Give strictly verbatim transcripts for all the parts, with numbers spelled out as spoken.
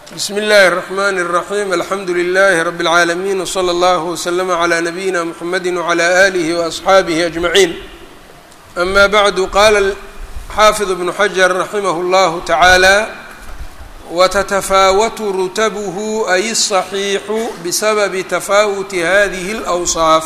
بسم الله الرحمن الرحيم الحمد لله رب العالمين وصلى الله وسلم على نبينا محمد وعلى آله وأصحابه أجمعين أما بعد قال الحافظ ابن حجر رحمه الله تعالى وتتفاوت رتبه أي الصحيح بسبب تفاوت هذه الأوصاف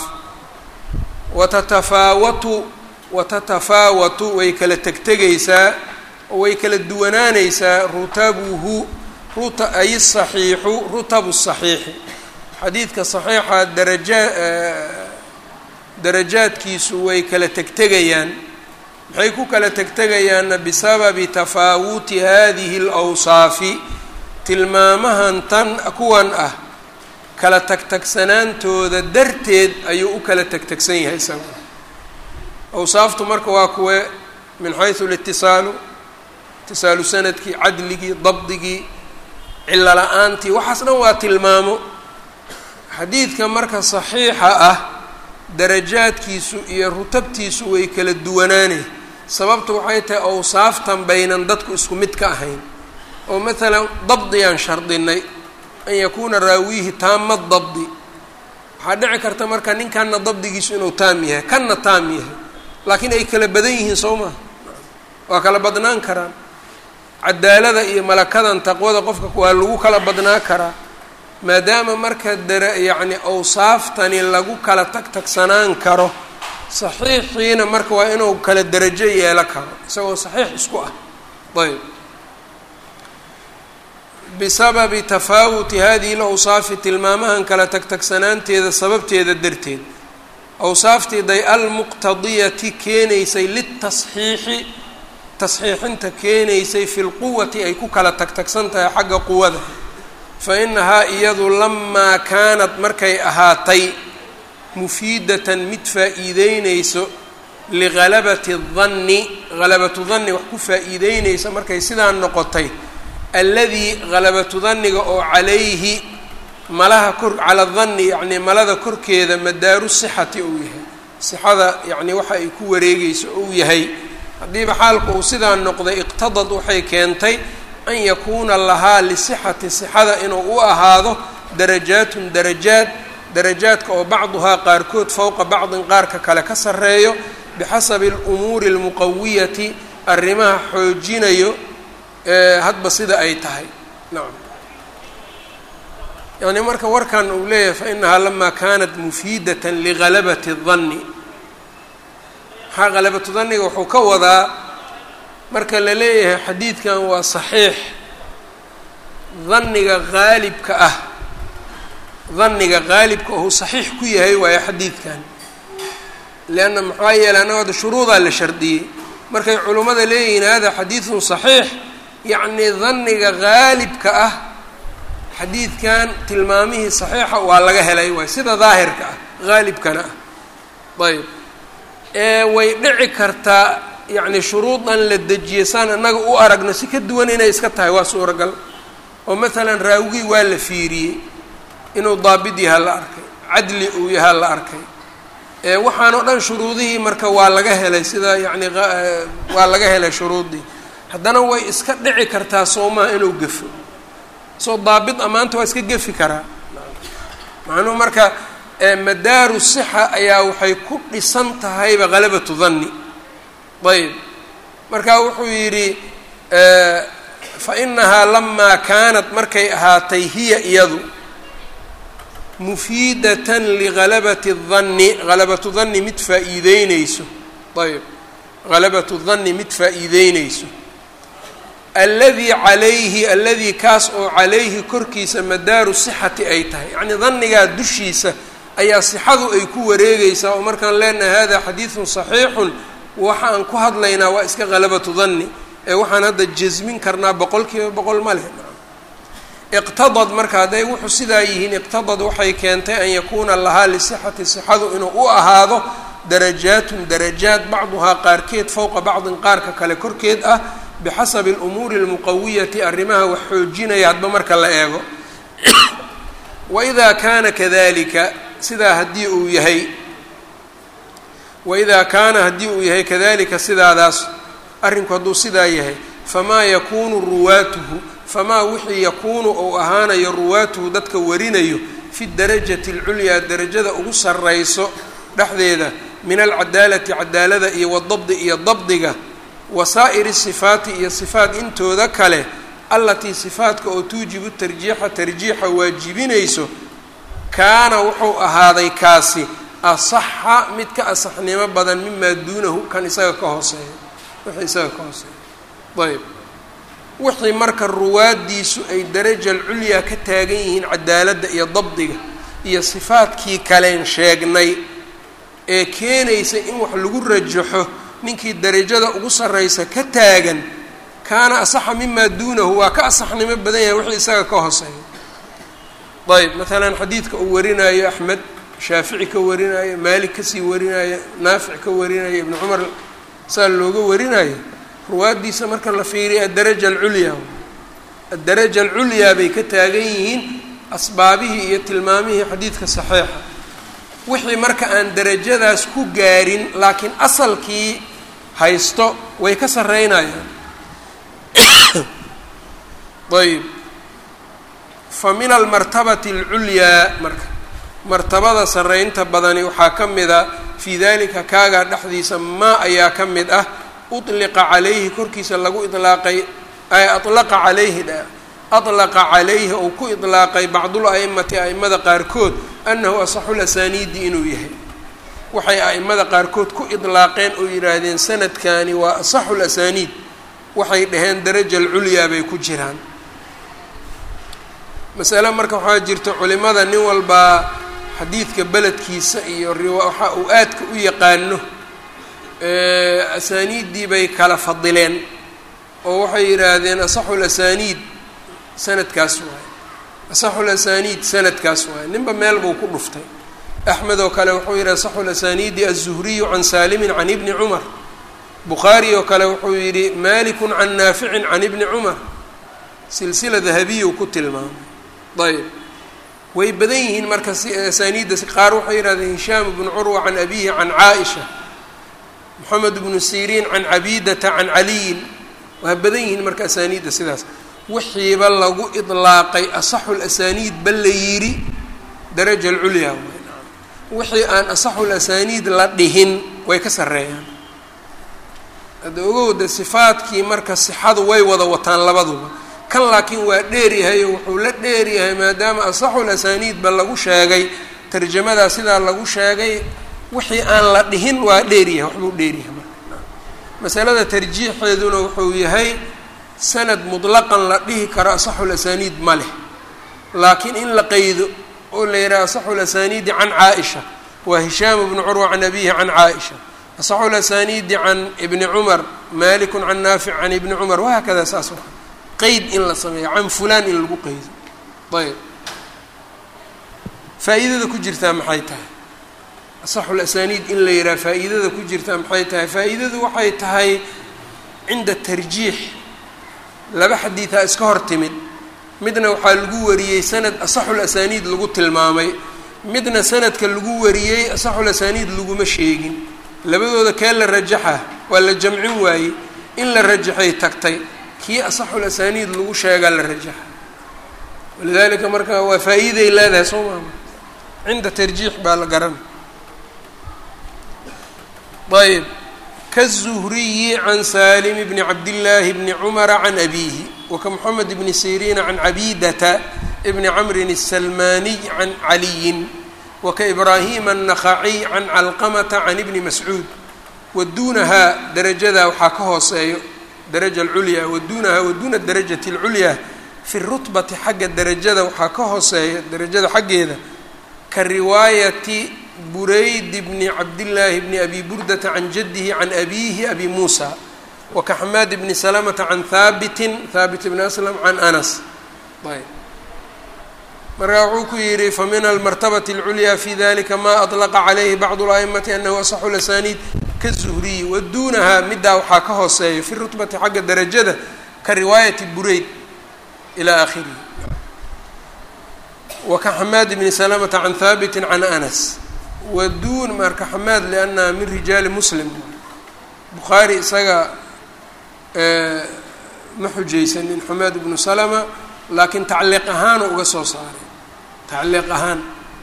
وتتفاوت وتتفاوت way kala tegtegaysaa way kala duwanaanaysaa rutabuhu ruta ay saxiixu rutabu saxiixi xadiidka saxiixa daraja darajaadkiisu way kala tegtegayaan maxay ku kala tegtegayaanna bisababi tafaawuti hadihi alawsaafi tilmaamahan tan kuwan ah kala tagtagsanaantooda darteed ayuu u kala tegtegsan yahay isaga awsaaftu marka waa kuwe min xaysu litisaalu itisaalu sanadkii cadligii dabdigii cilo la-aantii waxaas dhan waa tilmaamo xadiidka marka saxiixa ah darajaadkiisu iyo rutabtiisu way kala duwanaanay sababta waxay tahay awsaaftan baynan dadku isku mid ka ahayn oo maalan dabdiyaan shardinay an yakuuna raawiihi taama dabdi waxaa dhici karta marka ninkanna dabdigiisu inuu taam yahay kanna taam yahay laakiin ay kala badan yihiin soo maha waa kala badnaan karaan cadaalada iyo malakadan taqwada qofka waa lagu kala badnaa karaa maadaama marka dara yacni awsaaftani lagu kala tagtagsanaan karo saxiixiina marka waa inuu kala darajo yeelo karo isagoo saxiix isku ah ayb bisababi tafaawuti hadihi lawsaafi tilmaamahan kala tagtagsanaanteeda sababteeda darteed awsaafteeday almuqtadiyati keenaysay litasxiixi tasxiixinta keenaysay fi lquwati ay ku kala tagtagsan tahay xagga quwada fa inahaa iyadu lamaa kaanat markay ahaatay mufiidatan mid faa'iideynayso ligalabati danni galabatu danni wax ku faa'iideynaysa markay sidaa noqotay alladii galabatu danniga oo calayhi malaha kor cala danni yacnii malada korkeeda madaaru sixati uu yahay sixada yacnii waxa ay ku wareegayso uu yahay haddiiba xaalku uu sidaa noqday iqtadad waxay keentay an yakuuna lahaa lisixati sixada inuu u ahaado darajaatun darajaad darajaadka oo bacduhaa qaarkood fowqa bacdin qaarka kale ka sarreeyo bixasabi alumuuri almuqawiyati arrimaha xoojinayo hadba sida ay tahay nacam yani marka warkan uu leeyahay fa inahaa lamaa kaanat mufiidatan ligalabati danni maxaa galabatu danniga wuxuu ka wadaa marka la leeyahay xadiidkan waa saxiix danniga qaalibka ah danniga qaalibka ou saxiix ku yahay waayo xadiidkan leanna maxaa yeelay annaga hadda shuruudaa la shardiyey markay culimmada leeyihiin hada xadiidun saxiix yacnii danniga qaalibka ah xadiidkan tilmaamihii saxiixa waa laga helay waay sida daahirka ah qaalibkana ah ayb ee way dhici kartaa yacni shuruudan la dejiyay saan annaga u aragno si ka duwan inay iska tahay waa suuragal oo maalan raawigii waa la fiiriyey inuu daabid yaha la arkay cadli uu yaha la arkay ee waxaan oo dhan shuruudihii marka waa laga helay sida yacni waa laga helay shuruudii haddana way iska dhici kartaa soomaa inuu gefo soo daabid amaanta waa iska gefi karaa macnuhu marka madaaru sixa ayaa waxay ku dhisan tahayba galabatu danni ayb marka wuxuu yidhi fa inahaa lamaa kaanat markay ahaatay hiya iyadu mufiidatan ligalabati danni galabatu danni mid faa'iideyneyso ayb galabatu danni mid faa'iideyneyso alladii calayhi alladii kaas oo calayhi korkiisa madaaru sixati ay tahay yacnii dannigaa dushiisa ayaa sixadu ay ku wareegaysaa oo markaan leenahay hada xadiidun saxiixun waxa aan ku hadlaynaa waa iska galabatu danni ee waxaan hadda jasmin karnaa boqol kiiba boqol ma leh iqtadad marka hadday wuxuu sidaa yihiin iqtadad waxay keentay an yakuuna lahaa lisixati sixadu inuu u ahaado darajaatun darajaad bacduhaa qaarkeed fowqa bacdin qaarka kale korkeed ah bixasabi alumuuri almuqawiyati arrimaha wax xoojinaya hadba marka la eego waidaa kaana kadalika sidaa haddii uu yahay waidaa kaana haddii uu yahay kadalika sidaadaas arrinku hadduu sidaa yahay famaa yakuunu ruwaatuhu famaa wixii yakuunu ou ahaanayo ruwaatuhu dadka warinayo fi darajati alculyaa darajada ugu sarrayso dhexdeeda min alcadaalati cadaalada iyo wadabdi iyo dabdiga wasaa'iri sifaati iyo sifaat intooda kale allatii sifaadka oo tuujibu tarjiixa tarjiixa waajibinayso kaana wuxuu ahaaday kaasi asaxa mid ka asaxnimo badan mimaa duunahu kan isaga ka hooseeya wixii isaga ka hooseeya ayb wixii marka ruwaaddiisu ay daraja alculyaa ka taagan yihiin cadaaladda iyo dabdiga iyo sifaadkii kaleen sheegnay ee keenaysa in wax lagu rajaxo ninkii darajada ugu sarraysa ka taagan kaana asaxa mimaa duunahu waa ka asaxnimo badan yahay wixii isaga ka hooseeya ayb maalan xadiidka uu warinaayo axmed shaafici ka warinaayo maalik kasii warinaayo naafic ka warinaayo ibnu cumar saa looga warinaayo ruwaaddiisa marka la fiiriya addaraja alculyaa addaraja alculyaa bay ka taagan yihiin asbaabihii iyo tilmaamihii xadiidka saxiixa wixii marka aan darajadaas ku gaarin laakiin asalkii haysto way ka sarreynayaan ayb fa min almartabati alculyaa marka martabada sarreynta badani waxaa ka mid a fii dalika kaagaa dhexdiisa maa ayaa ka mid ah uطliqa calayhi korkiisa lagu ilaaqay ay alaqa calayhi dha alaqa calayhi ou ku ilaaqay bacdul a'imati a'imada qaarkood annahu asaxu lasaniidi inuu yahay waxay a'imada qaarkood ku idlaaqeen oo yidhaahdeen sanadkani waa asaxu lasaniid waxay dhaheen daraja alculyaa bay ku jiraan masale marka waxaa jirta culimada nin walbaa xadiidka beledkiisa iyo riwa waxa uu aadka u yaqaano asaaniiddii bay kala fadileen oo waxay yidhaahdeen asaxu lasaniid sanadkaas waaye asaxu lasaniid sanadkaas waaye ninba meel buu ku dhuftay axmed oo kale wuxuu yidhi asaxu lasaniidi aلzuhriyu can saalimin can ibni cumar bukhaari oo kale wuxuu yidhi malikun can naaficin can ibni cumar silsila dahabiya uu ku tilmaamay ayb way badan yihiin marka asaaniidda qaar waxay yidhahdeen hishaam bnu curwa can abihi can caaisha moxamed bnu siriin can cabidata can caliyin waa badan yihiin marka asaaniidda sidaas wixiiba lagu idlaaqay asaxu lasaniid ba la yidhi daraja alculyaa wixii aan asaxu lasaniid la dhihin way ka sarreeyaan hadda ogowda sifaadkii marka sixadu way wada wataan labaduba kan laakiin waa dheeryahay oo wuxuu la dheeryahay maadaama asaxu lasaniidba lagu sheegay tarjamadaa sidaa lagu sheegay wixii aan la dhihin waa dheeryahay waxbuu dheeryahay marka masalada tarjiixeeduna wuxuu yahay sanad mutlaqan la dhihi karo asaxu lasaniid ma leh laakiin in la qeydo oo la yidhaha asaxu lasaniidi can caaisha waa hishaam bnu curwa can abihi can caaisha asaxu lasaniidi can ibni cumar malikun can naafic can ibni cumar wahaakada saas wa qeyd in la sameeyo can fulaan in lagu qeydo ayb faa-iidada ku jirtaa maxay tahay asaxu lasaniid in la yidhaha faa-iidada ku jirtaa maxay tahay faa-iidadu waxay tahay cinda tarjiix laba xadiidaa iska hor timid midna waxaa lagu wariyey sanad asaxu lasaniid lagu tilmaamay midna sanadka lagu wariyey asaxu lasaniid laguma sheegin labadooda kee la rajaxa waa la jamcin waayey in la rajaxay tagtay kii asaxu lasaniid lagu sheegaa la rajaxa walidalika marka waa faa-iiday leedahay soo maama cinda tarjiix baa la garan ayb kaلzuhriyi can salim bni cabdillaahi bni cumara can abihi waka moxamed bni siriina can cabidata bni camrin الsalmaniy can caliyin waka ibraahima الnakhaciy can calqamata can ibni mascuud waduunahaa darajadaa waxaa ka hooseeyo daraja alculyaa waduunahaa waduuna darajati اlculyaa fi rutbati xagga darajada waxaa ka hooseeya darajada xaggeeda ka riwaayati burayd bni cabdillaahi bni abi burdata can jadihi can abiihi abi muusa waka xamaad bni salamata can haabitin haabit bni aslam can anas ayb markaa wuxuu ku yidhi famin almartabati اlculyaa fi dalika ma aطlaqa calayhi bacdu اla'imati anahu asaxu lasaniid kazuhriyi waduunahaa middaa waxaa ka hooseeya fi rutbati xagga darajada ka riwaayati burayd ilى akhirihi waka xamaad bni salamata can haabiti can anas waduun marka xamaad liannaha min rijaali muslim bukhaari isaga ma xujaysanin xumaad ibnu salama laakiin tacliiq ahaanu uga soo saaray tacliiq ahaan.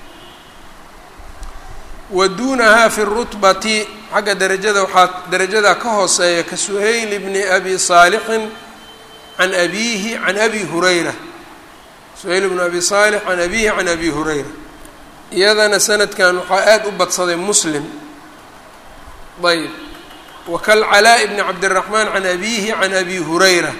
wa duunahaa fi rutbati xagga darajada waxaa darajadaa ka hooseeya ka suhayl bni abi saalixin can abiihi can abi hurayra suhayl bnu abi saalix can abiihi can abi hurayra iyadana sanadkan waxaa aada u badsaday muslim. ayb wakalcalaaءi bni cabdiraxmaan can abiihi can abi hurayra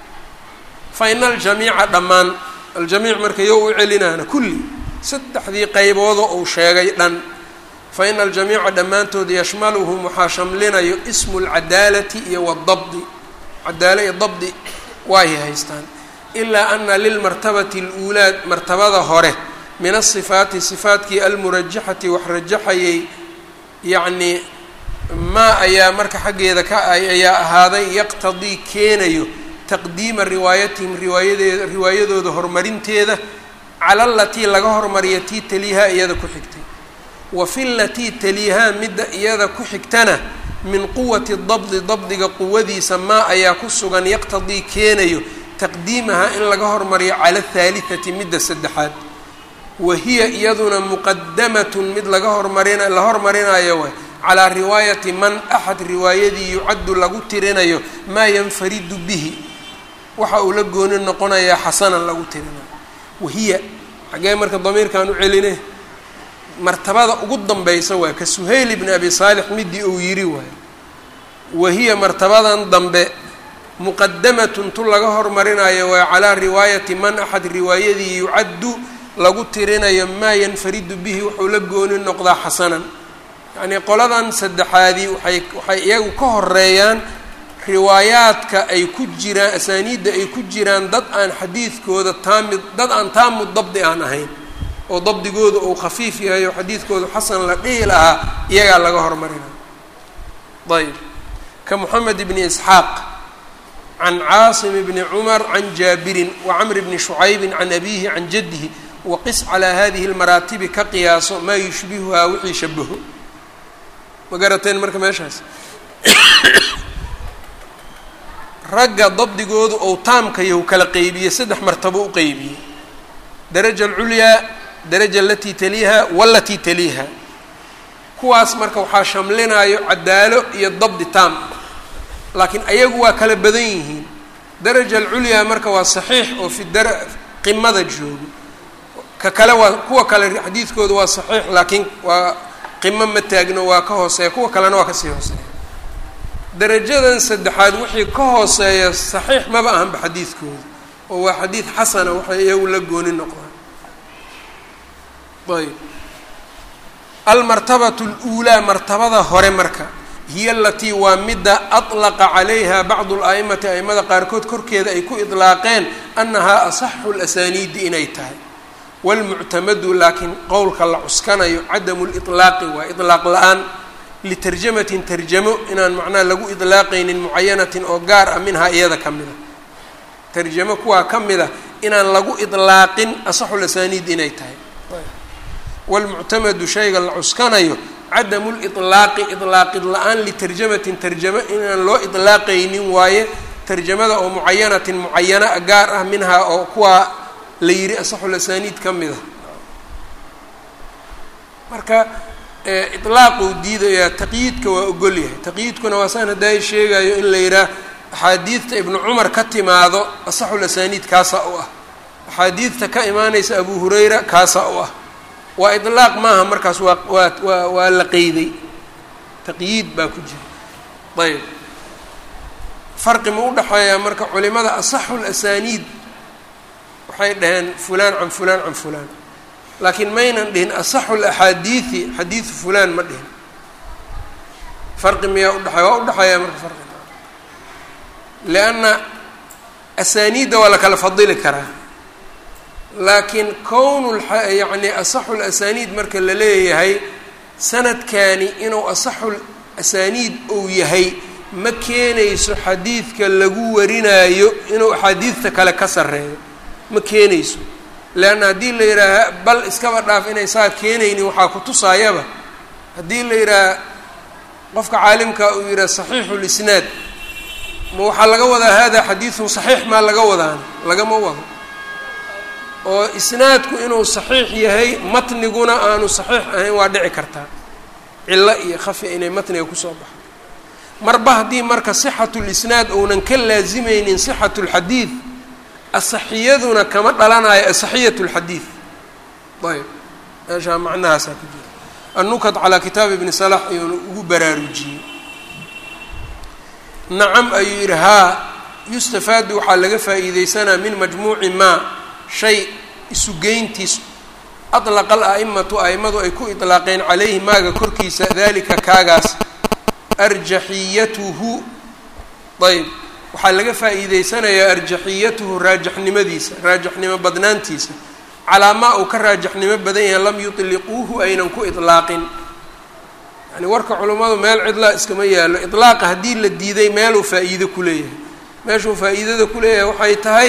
faina aljamiica dhammaan aljamiic marka yo u celinaana kulli saddexdii qayboodo uu sheegay dhan faina aljamiica dhammaantood yashmaluhum waxaa shamlinayo ismu اlcadaalati iyo wاdabdi cadaalo iyo dabdi waay haystaan ilaa ana lilmartabati اluulaa martabada hore min asifaati sifaatkii almurajaxati wax rajaxayay yacnii maa ayaa marka xaggeeda ka ay ayaa ahaaday yaqtadii keenayo taqdiima riwaayatihim riwaayadeeda riwaayadooda horumarinteeda cala alatii laga hormariya tii taliihaa iyada ku xigtay wa fi latii taliihaa midda iyada ku xigtana min quwati dabdi dabdiga quwadiisa maa ayaa ku sugan yaqtadii keenayo taqdiimahaa in laga hormariyo cala athaalithati midda saddexaad wa hiya iyaduna muqadamatun mid laga hormarina la hormarinayo waay calaa riwaayati man axad riwaayadii yucaddu lagu tirinayo maa yanfaridu bihi waxa uu la gooni noqonayaa xasanan lagu tirinayo. wahiya xaggee marka damiirkaan u celine martabada ugu danbeysa waa ka suhayl ibni abi saalix midii uu yidhi waayo wahiya martabadan dambe muqadamatun tu laga hormarinayo waa calaa riwaayati man axad riwaayadii yucaddu lagu tirinayo maa yanfaridu bihi wuxuu la gooni noqdaa xasanan. yacnii qoladan saddexaadii waxay waxay iyagu ka horeeyaan riwaayaadka ay ku jiraan asaaniidda ay ku jiraan dad aan xadiidkooda taamid dad aan taamud dabdi aan ahayn oo dabdigooda uu khafiif yahay oo xadiidkooda xasan la dhihi lahaa iyagaa laga hormarinaya. ayb ka moxamed ibni isxaaq can caasim bni cumar can jaabirin wa camr bni shucaybin can abiihi can jaddihi waqis calaa hadihi lmaraatibi ka qiyaaso maa yushbihuhaa wixii shabaho. ma garateen marka meeshaas ragga dabdigoodu ou taamkayo kala qeybiyey saddex martabo u qeybiyey daraja alculyaa daraja alatii taliiha walatii taliiha kuwaas marka waxaa shamlinayo cadaalo iyo dabdi taam laakiin ayagu waa kala badan yihiin. daraja alculyaa marka waa saxiix oo fi dara qimada joogo ka kale waa kuwa kale xadiidkooda waa saxiix laakiin waa qimo ma taagno waa ka hooseeya kuwa kalena waa kasii hooseeya. darajadan saddexaad wixii ka hooseeya saxiix maba ahanba xadiidkooda oo waa xadiid xasana waxay iyagu la gooni noqdaan. ayb almartabatu اluulaa martabada hore marka hiya alatii waa midda aطlaqa calayha bacdu اla'imati a'imada qaarkood korkeeda ay ku idlaaqeen annahaa asaxu اlasaniidi inay tahay wاlmuctamadu laakiin qowlka la cuskanayo cadamu liطlaaqi waa iطlaaq la-aan litarjamatin tarjamo inaan macnaha lagu idlaaqaynin mucayanatin oo gaar ah minhaa iyada ka mida tarjamo kuwaa ka mida inaan lagu idlaaqin asaxu lasaniid inay tahay. wاlmuctamadu shayga la cuskanayo cadamu liطlaaqi iطlaaqid la-aan litarjamatin tarjamo inaan loo idlaaqaynin waaye tarjamada oo mucayanatin mucayana gaar ah minhaa oo kuwaa la yidhi asaxu lasaniid ka mida. marka iطlaaquu diidayaa taqyiidka waa ogol yahay taqyiidkuna waa saan haddaa sheegayo in la yidhaah axaadiidta ibnu cumar ka timaado asaxu lasaniid kaasaa u ah axaadiidta ka imaanaysa abu hurayra kaasaa u ah waa iطlaaq maaha markaas waa waa waa waa la qeyday taqyiid baa ku jira. ayb farqi ma u dhexeeyaa marka culimada asaxu lasaniid waxay dhaheen fulaan can fulaan can fulaan laakiin maynan dhihin asaxu laxaadiidi xadiidu fulaan ma dhihin. farqi miyaa udhexeeya waa udhexeeyaa marka farqi lianna asaaniidda waa la kala fadili karaa laakiin kown yacni asaxu lasaniid marka la leeyahay sanadkani inuu asaxu asaniid uu yahay ma keenayso xadiidka lagu warinaayo inuu axaadiidta kale ka sarreeyo ma keenayso. leanna haddii la yidhaaha bal iskaba dhaaf inay saa keenaynin waxaa ku tusaayaba haddii la yidhaaha qofka caalimka uu yidhaha saxiixu lisnaad ma waxaa laga wadaa hada xadiidun saxiix maa laga wadaan lagama wado oo isnaadku inuu saxiix yahay matniguna aanu saxiix ahayn waa dhici kartaa cilo iyo khafi inay matniga kusoo baxo marba haddii marka sixatulisnaad ounan ka laazimaynin sixatulxadiid asaxiyaduna kama dhalanayo asaxiyatulxadiid ayb meeshaa macnahaasaa ku jira annukat calaa kitaabi ibni salax ayuuna ugu baraarujiyey nacam ayuu yidhi haa yustafaadu waxaa laga faa'iideysanaa min majmuuci maa shay isugeyntiis adlaqa al-a'imatu a'immadu ay ku idlaaqeen calayhi maaga korkiisa dalika kaagaas arjaxiyatuhu ayb waxaa laga faa'iideysanayaa arjaxiyatuhu raajaxnimadiisa raajaxnimo badnaantiisa calaa maa uu ka raajaxnimo badan yahay lam yutliquuhu aynan ku idlaaqin yani warka culummadu meel cidlaa iskama yaallo idlaaqa haddii la diiday meeluu faa'iido ku leeyahay meeshuu faa'iidada ku leeyahay waxay tahay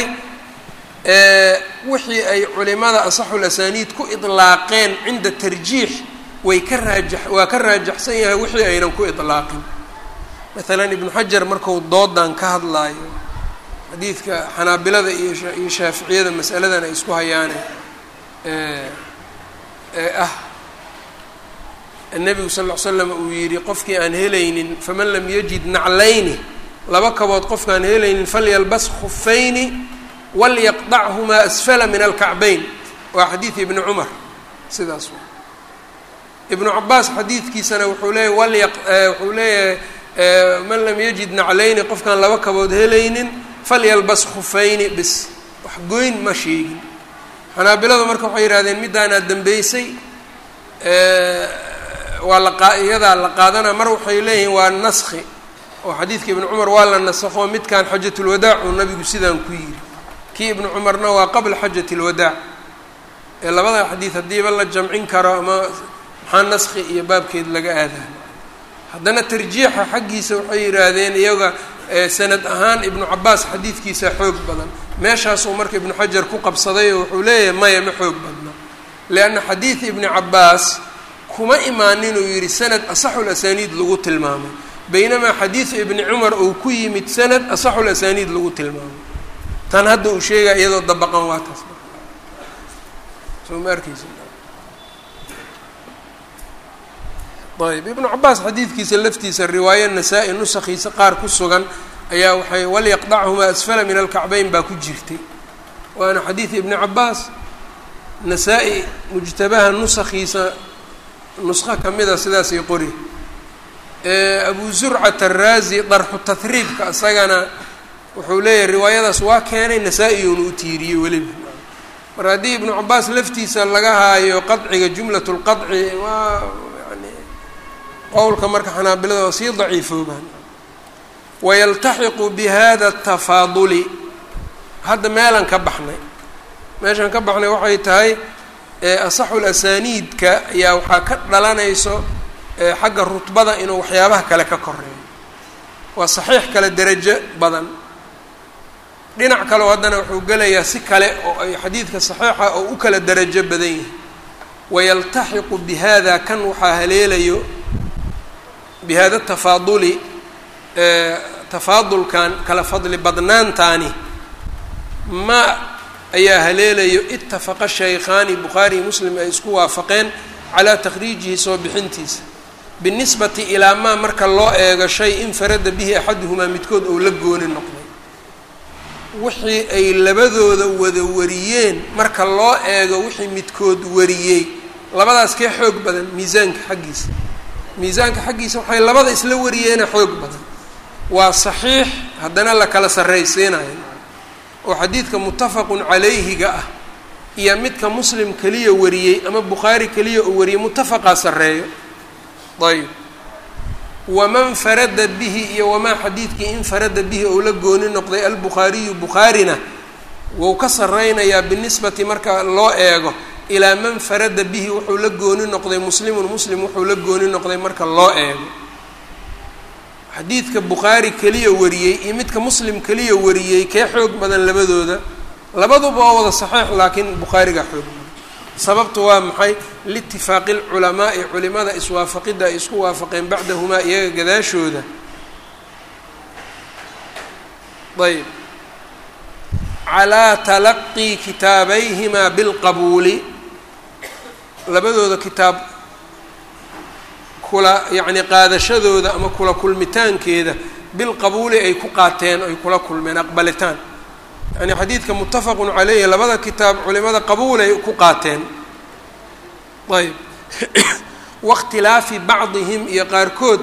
wixii ay culimada asaxul asaaniid ku idlaaqeen cinda tarjiix way ka raajax waa ka raajaxsan yahay wixii aynan ku idlaaqin maalan ibnu xajar marku doodan ka hadlaayo xadiidka xanaabilada iyo iyo shaaficiyada mas'aladan ay isku hayaane ee ah النبgu sal اه ل slam uu yihi qofkii aan helaynin faman lam yajid naclayni laba kabood qofkaan helaynin falyalbas khufayni walyaqطachumaa asfala min alkacbayn waa xadiid ibni cumar sidaas w ibnu cabaas xadiidkiisana wuxuu leeyahy walya wuxuu leeyahay man lam yajid naclayni qofkaan laba kabood helaynin falyalbas khufayni bis wax goyn ma sheegin xanaabiladu marka waxay yihahdeen midaanaa dambeysay waa la iyadaa la qaadana mar waxay leeyihiin waa naski oo xadiidka ibnu cumar waa la nasakho midkaan xajatulwadaac uu nabigu sidaan ku yidhi kii ibnu cumarna waa qabla xajati lwadaac ee labada xadiid haddiiba la jamcin karo ama maxaa naski iyo baabkeed laga aadaa haddana tarjiixa xaggiisa waxay yidhaahdeen iyaga sanad ahaan ibnu cabaas xadiidkiisa xoog badan meeshaasuu marka ibnu xajar ku qabsaday oo wuxuu leeyahay maya ma xoog badna lianna xadiid ibni cabaas kuma imaanin uu yidhi sanad asaxul asaaniid lagu tilmaamay baynamaa xadiidu ibni cumar uu ku yimid sanad asaxul asaaniid lagu tilmaamay tan hadda uu sheegaya iyadoo dabaqan waa taas soo ma arkeysa ayb ibnu cabaas xadiidkiisa laftiisa riwaayo nasaa-i nusakhiisa qaar ku sugan ayaa waxay walyaqdachumaa asfala min alkacbayn baa ku jirtay waana xadiid ibni cabaas nasaa-i mujtabaha nusakhiisa nusqo kamida sidaasay qori abu zurcat araazi darxu tahriibka isagana wuxuu leeyahay riwaayadaas waa keenay nasaa-iyuuna u tiiriyey weliba mar haddii ibnu cabaas laftiisa laga haayo qadciga jumlat lqadci waa yani qowlka marka xanaabilada waa sii daciifoobaan wayaltaxiqu bihada tafaaduli hadda meelan ka baxnay meeshaan ka baxnay waxay tahay asaxul asaaniidka ayaa waxaa ka dhalanayso xagga rutbada inuu waxyaabaha kale ka koreeyo waa saxiix kale derajo badan dhinac kaleo haddana wuxuu gelayaa si kale oo ay xadiidka saxiixa oo u kala derajo badan yahay wayaltaxiqu bihada kan waxaa haleelayo bihada tafaaduli tafaadulkan kala fadli badnaantaani ma ayaa haleelayo itafaqa shaykhaani bukhaari iyo muslim ay isku waafaqeen calaa takhriijihi soo bixintiisa binisbati ilaa maa marka loo eego shay infarada bihi axaduhumaa midkood ou la gooni noqday wixii ay labadooda wada wariyeen marka loo eego wixii midkood wariyey labadaas kee xoog badan miisaanka xaggiisa miisaanka xaggiisa waxay labada isla wariyeena xoog badan waa saxiix haddana la kala sarraysiinayo oo xadiidka muttafaqun calayhiga ah iyo midka muslim keliya wariyey ama bukhaari keliya oo wariyey muttafaqaa sarreeyo ayb waman farada bihi iyo wamaa xadiidkii infarada bihi ou la gooni noqday albukhaariyu bukhaarina wou ka sarreynayaa binisbati marka loo eego ilaa man farada bihi wuxuu la gooni noqday muslimun muslim wuxuu la gooni noqday marka loo eego xadiidka bukhaari keliya wariyey iyo midka muslim keliya wariyey kee xoog badan labadooda labaduba waa wada saxiix laakiin bukhaariga xoog badan sababtu waa maxay liitifaaqi lculamaa'i culimada iswaafaqidda ay isku waafaqeen bacdahumaa iyaga gadaashooda ayb calىa talaqii kitaabayhimaa bilqabuuli labadooda kitaab kula yacni qaadashadooda ama kula kulmitaankeeda bilqabuuli ay ku qaateen ay kula kulmeen aqbalitaan yani xadiidka muttafaqun caleyhi labada kitaab culimada qabuulay ku qaateen ayb waاkhtilaafi bacdihim iyo qaarkood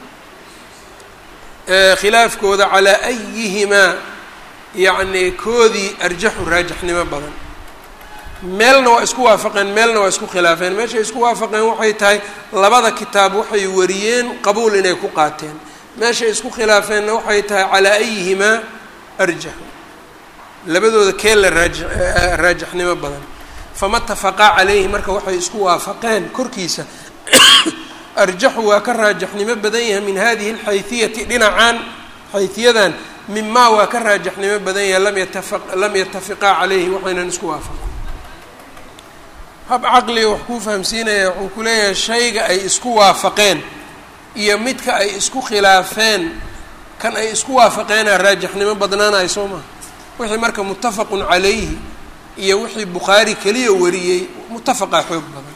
khilaafkooda calaa ayihimaa yacni koodii arjaxu raajixnimo badan meelna waa isku waafaqeen meelna waa isku khilaafeen meeshay isku waafaqeen waxay tahay labada kitaab waxay wariyeen qabuul inay ku qaateen meeshay isku khilaafeenna waxay tahay calaa ayihimaa arjaxu labadooda kee la raaji raajixnimo badan fama tafaqaa calayhi marka waxay isku waafaqeen korkiisa arjaxu waa ka raajixnimo badan yahay min hadihi alxayhiyati dhinacan xayhiyadan mimaa waa ka raajixnimo badan yahay lam yatafa lam yatafiqaa calayhi waxaynan isku waafaqin hab caqliga wax kuu fahamsiinaya wuxuu ku leeyahay shayga ay isku waafaqeen iyo midka ay isku khilaafeen kan ay isku waafaqeenaa raajixnimo badnaanayo soo maha wixii marka muttafaqun calayhi iyo wixii bukhaari keliya wariyey muttafaqaa xoog badan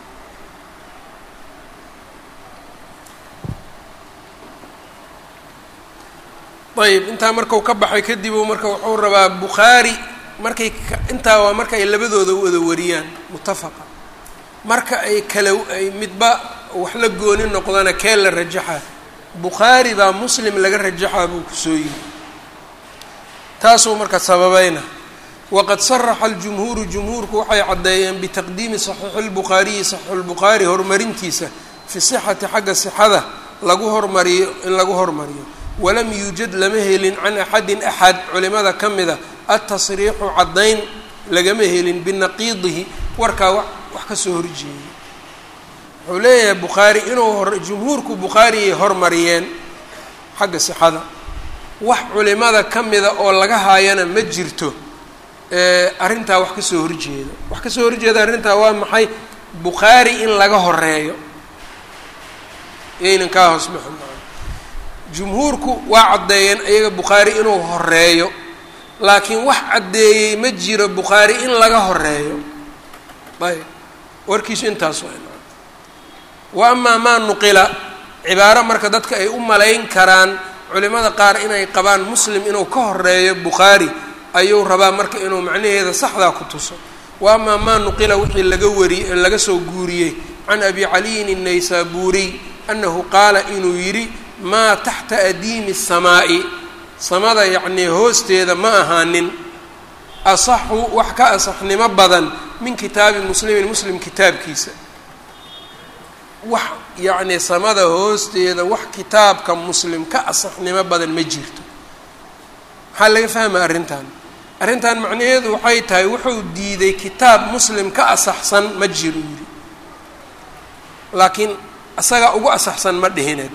ayb intaa markau ka baxay kadib marka wuxuu rabaa bukhaari markay intaa waa marka ay labadooda wada wariyaan muttafaqa marka ay kala ay midba wax la gooni noqdana kee la rajaxa bukhaari baa muslim laga rajaxaa buu kusoo yihi taasuu marka sababayna waqad saraxa aljumhuuru jumhuurku waxay caddeeyeen bitaqdiimi saxiixi lbukhaariyi saxiixulbukhaari horumarintiisa fi sixati xagga sixada lagu hormariyo in lagu hormariyo walam yuujad lama helin can axadin axad culimada ka mida altasriixu caddayn lagama helin binaqiidihi warkaa wa wax ka soo horjeeyay wuxuu leeyahay bukhaari inuu hor jumhuurku bukhaariyay hormariyeen xagga sixada wax culimada ka mida oo laga haayana ma jirto arrintaa wax ka soo horjeeda wax ka soo horjeeda arrintaa waa maxay bukhaari in laga horeeyo yaynan kaa hoos baxin jumhuurku waa caddeeyeen iyaga bukhaari inuu horeeyo laakiin wax caddeeyey ma jiro bukhaari in laga horeeyo ayb warkiisu intaas waa wa amaa maa nuqila cibaaro marka dadka ay u malayn karaan culimada qaar inay qabaan muslim inuu ka horeeyo bukhaari ayuu rabaa marka inuu macnaheeda saxdaa ku tuso wa amaa maa nuqila wixii laga wari laga soo guuriyey can abi caliyin الnaysaburiy annahu qaala inuu yidhi maa taxta adiimi الsamaa'i samada yacnii hoosteeda ma ahaanin asaxu wax ka asaxnimo badan min kitaabi muslimin muslim kitaabkiisa wax yacnii samada hoosteeda wax kitaabka muslim ka asaxnimo badan ma jirto maxaa laga fahmaa arrintan arrintan macnaheedu waxay tahay wuxuu diiday kitaab muslim ka asaxsan ma jiro yidhi laakiin isagaa ugu asaxsan ma dhihineed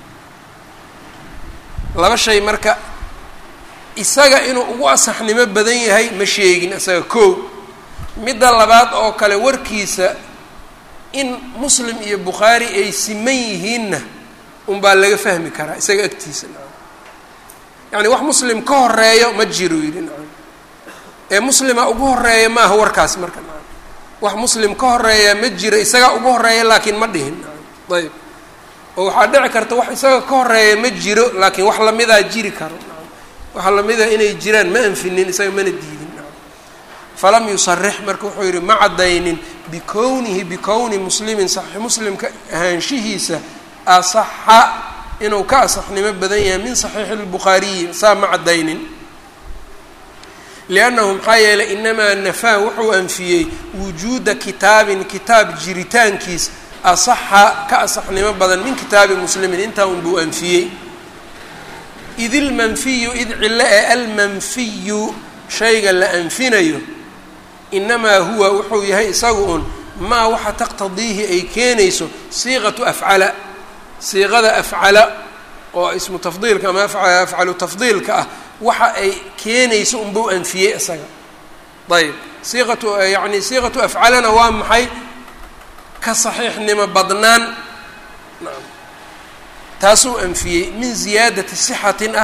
laba shay marka isaga inuu ugu asaxnimo badan yahay ma sheegin isaga koow midda labaad oo kale warkiisa in muslim iyo bukhaari ay siman yihiinna unbaa laga fahmi karaa isaga agtiisa yacni wax muslim ka horeeyo ma jiro yidhi nacam ee muslima ugu horeeya maaha warkaas marka nacam wax muslim ka horeeya ma jiro isagaa ugu horeeya laakiin ma dhihin nacam ayb oo waxaa dhici karta wax isaga ka horeeya ma jiro laakiin wax lamidaa jiri karo nacam waxa lamida inay jiraan ma anfinin isaga mana diidin nacam falam yusarix marka wuxuu yidhi ma caddaynin bikownihi bikowni muslimin saxiix muslimka ahaanshihiisa asaxa inuu ka asaxnimo badan yahay min saxiixi lbukhaariyi saa ma caddaynin liannahu maxaa yeelay inamaa nafaa wuxuu anfiyey wujuuda kitaabin kitaab jiritaankiis asaxa ka asaxnimo badan min kitaabi muslimin intaa un buu anfiyey id ilmanfiyu id cilo ee almanfiyu shayga la anfinayo inamaa huwa wuxuu yahay isagu un maa waxa taqtadiihi ay keenayso siiqatu afcala siiqada afcala oo ismu tafdiilka ama afcalu tafdiilka ah waxa ay keenayso unbuu anfiyey isaga ayb siiqatu yacni siiqatu afcalana waa maxay ka saxiixnimo badnaan naam taasuu anfiyey min ziyaadati sixatin ah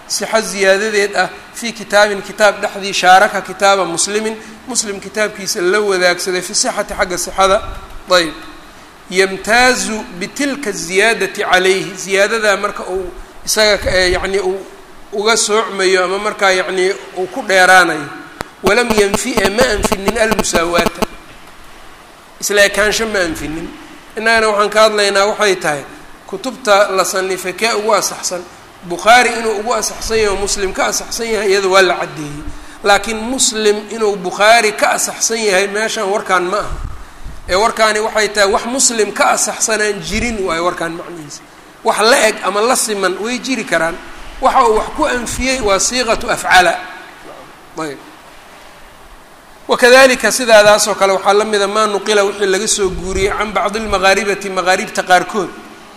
sixa ziyaadadeed ah fii kitaabin kitaab dhexdii shaaraka kitaaba muslimin muslim kitaabkiisa la wadaagsaday fi sixati xagga sixada ayb yamtaazu bitilka ziyaadati calayhi ziyaadadaa marka uu isaga yacni uu uga soocmayo ama markaa yacnii uu ku dheeraanayo walam yanfi e ma anfinin almusaawaata isla ekaansho ma anfinin innagana waxaan ka hadlaynaa waxay tahay kutubta la sanifay kee ugu asaxsan bukhaari inuu ugu asaxsan yahay oo muslim ka asaxsan yahay iyada waa la caddeeyey laakiin muslim inuu bukhaari ka asaxsan yahay meeshaan warkaan ma aha ee warkaani waxay tahay wax muslim ka asaxsanaan jirin waayo warkaan macnihiisa wax la eg ama la siman way jiri karaan waxa uu wax ku anfiyey waa siiqatu afcala ayb wakadalika sidaadaas oo kale waxaa la mida maa nuqila wixii laga soo guuriyey can bacdi lmaqaaribati maqaaribta qaarkood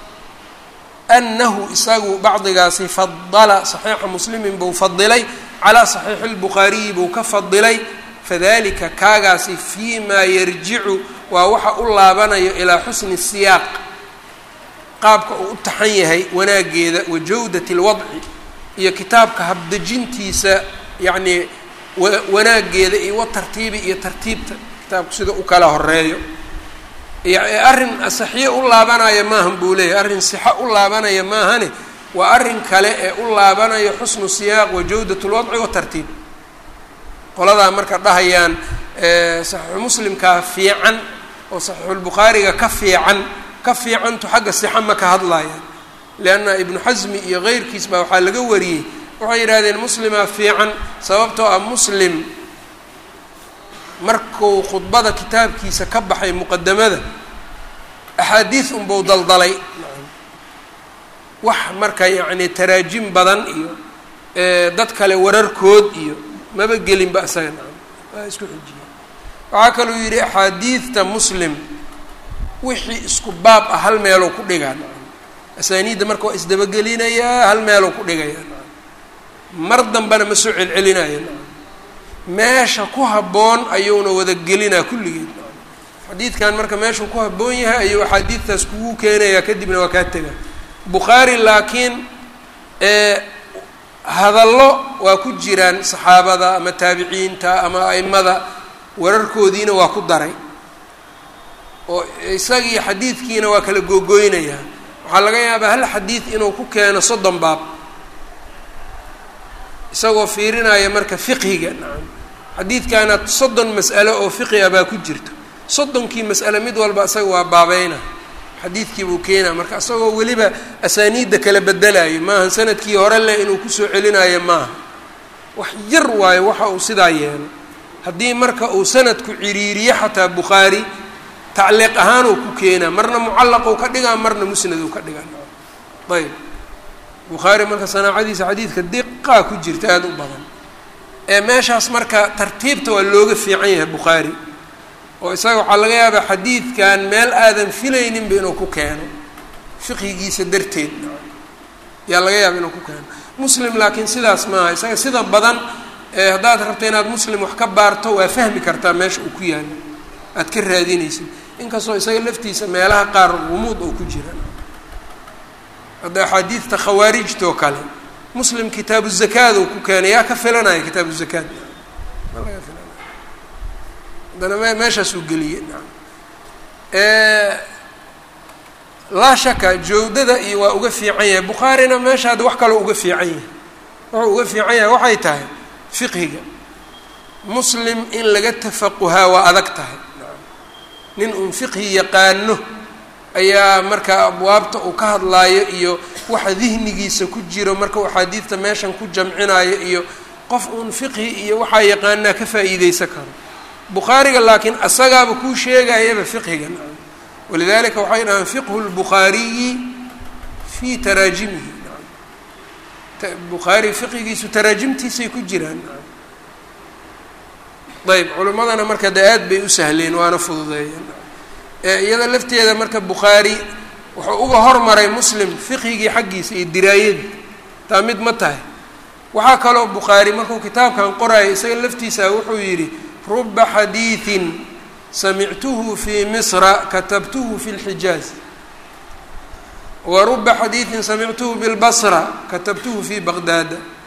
anahu isagu bacdigaasi fadala saxiixa muslimin buu fadilay calaa saxiixi lbukhaariyi buu ka fadilay fadalika kaagaasi fii maa yarjicu waa waxa u laabanayo ilaa xusni siyaaq qaabka uu u taxan yahay wanaageeda wa jawdati lwadci iyo kitaabka habdejintiisa yacnii wanaageeda iyo wa tartiibi iyo tartiibta kitaabku sida u kala horeeyo arrin saxiyo u laabanaya maahan buu leeyahay arrin sixa u laabanaya maahane waa arrin kale ee u laabanayo xusnu siyaaq wa jawdat lwadci wa tartiib qoladaa marka dhahayaan saxiixu muslimkaa fiican oo saxiixulbukhaariga ka fiican ka fiicantu xagga sixa ma ka hadlayaan lianna ibnu xasmi iyo keyrkiis baa waxaa laga wariyey waxay yidhahdeen muslimaa fiican sababtoo ah muslim markuu khudbada kitaabkiisa ka baxay muqadamada axaadiis unbuu daldalay wax marka yacni taraajim badan iyo dad kale wararkood iyo maba gelinba isaga nacam waa isku xujiya waxaa kaluu yidhi axaadiidta muslim wixii isku baab ah hal meeluu ku dhigaa nacam asaaniidda marka waa isdabagelinayaa hal meeluu ku dhigayaa nacam mar dambena ma soo celcelinaya nacam meesha ku habboon ayuuna wada gelinaa kulligeed xadiidkan marka meeshuu ku habboon yahay ayuu axaadiidtaas kugu keenayaa kadibna waa kaa tega bukhaari laakiin hadallo waa ku jiraan saxaabada ama taabiciinta ama aimada wararkoodiina waa ku daray oo isagii xadiidkiina waa kala googoynayaa waxaa laga yaabaa hal xadiid inuu ku keeno soddon baab isagoo fiirinaya marka fiqhiga nacam xadiidkaana soddon mas'alo oo fiqhi ah baa ku jirta soddonkii mas'ale mid walba isaga waa baabayna xadiidkii buu keenaa marka isagoo weliba asaaniidda kala bedelayo maaha sanadkii hore leh inuu kusoo celinayo maaha wax yar waayo waxa uu sidaa yeelo haddii marka uu sanadku ciriiriyo xataa bukhaari tacliiq ahaan uu ku keenaa marna mucallaq uu ka dhigaa marna musnad uu ka dhigaa ayb bukhaari marka sanaacadiisa xadiidka diqaa ku jirta aada u badan ee meeshaas marka tartiibta waa looga fiican yahay bukhaari oo isaga waxaa laga yaabaa xadiidkan meel aadan filayninba inuu ku keeno fiqhigiisa darteed yaa laga yaaba inuu ku keeno muslim laakiin sidaas maaha isaga sida badan ee haddaad rabto inaad muslim wax ka baarto waa fahmi kartaa meesha uu ku yaalo aad ka raadinaysid inkastoo isaga laftiisa meelaha qaar gumuud oo ku jira hadda axaadiidta khawaarijtoo kale muslim kitaabu zakaad uu ku keenay yaa ka filanaya kitaabu zakaad ma laga filanaya haddana me meeshaasuu geliyey laa shaka jawdada iyo waa uga fiican yahay bukhaarina meesha hadda wax kaloo uga fiican yahay wuxuu uga fiican yahay waxay tahay fiqhiga muslim in laga tafaquhaa waa adag tahay nin uun fiqhi yaqaano ayaa markaa abwaabta uu ka hadlaayo iyo waxa dihnigiisa ku jiro marka uu axaadiidta meeshan ku jamcinayo iyo qof uun fiqhi iyo waxaa yaqaanaa ka faa'iideysan karo bukhaariga laakiin asagaaba kuu sheegayaba fiqhiga walidalika waxay dhahaan fiqhu lbukhaariyi fii taraajimihi bukhaari fiqhigiisu taraajimtiisay ku jiraan ayb culimmadana marka de aad bay u sahleen waana fududeeyeen iyada lafteeda marka bukhaari wuxuu uga hormaray muslim fiqhigii xaggiisa iyo diraayadii taa mid ma tahay waxaa kaloo bukhaari markuu kitaabkan qoraayo isaga laftiisa wuxuu yidhi ruba xadiiثin samictuhu fii misra katabtuhu fi اlxijaaz wa ruba xadiiثin samictuhu bilbasra katabtuhu fi baqdaada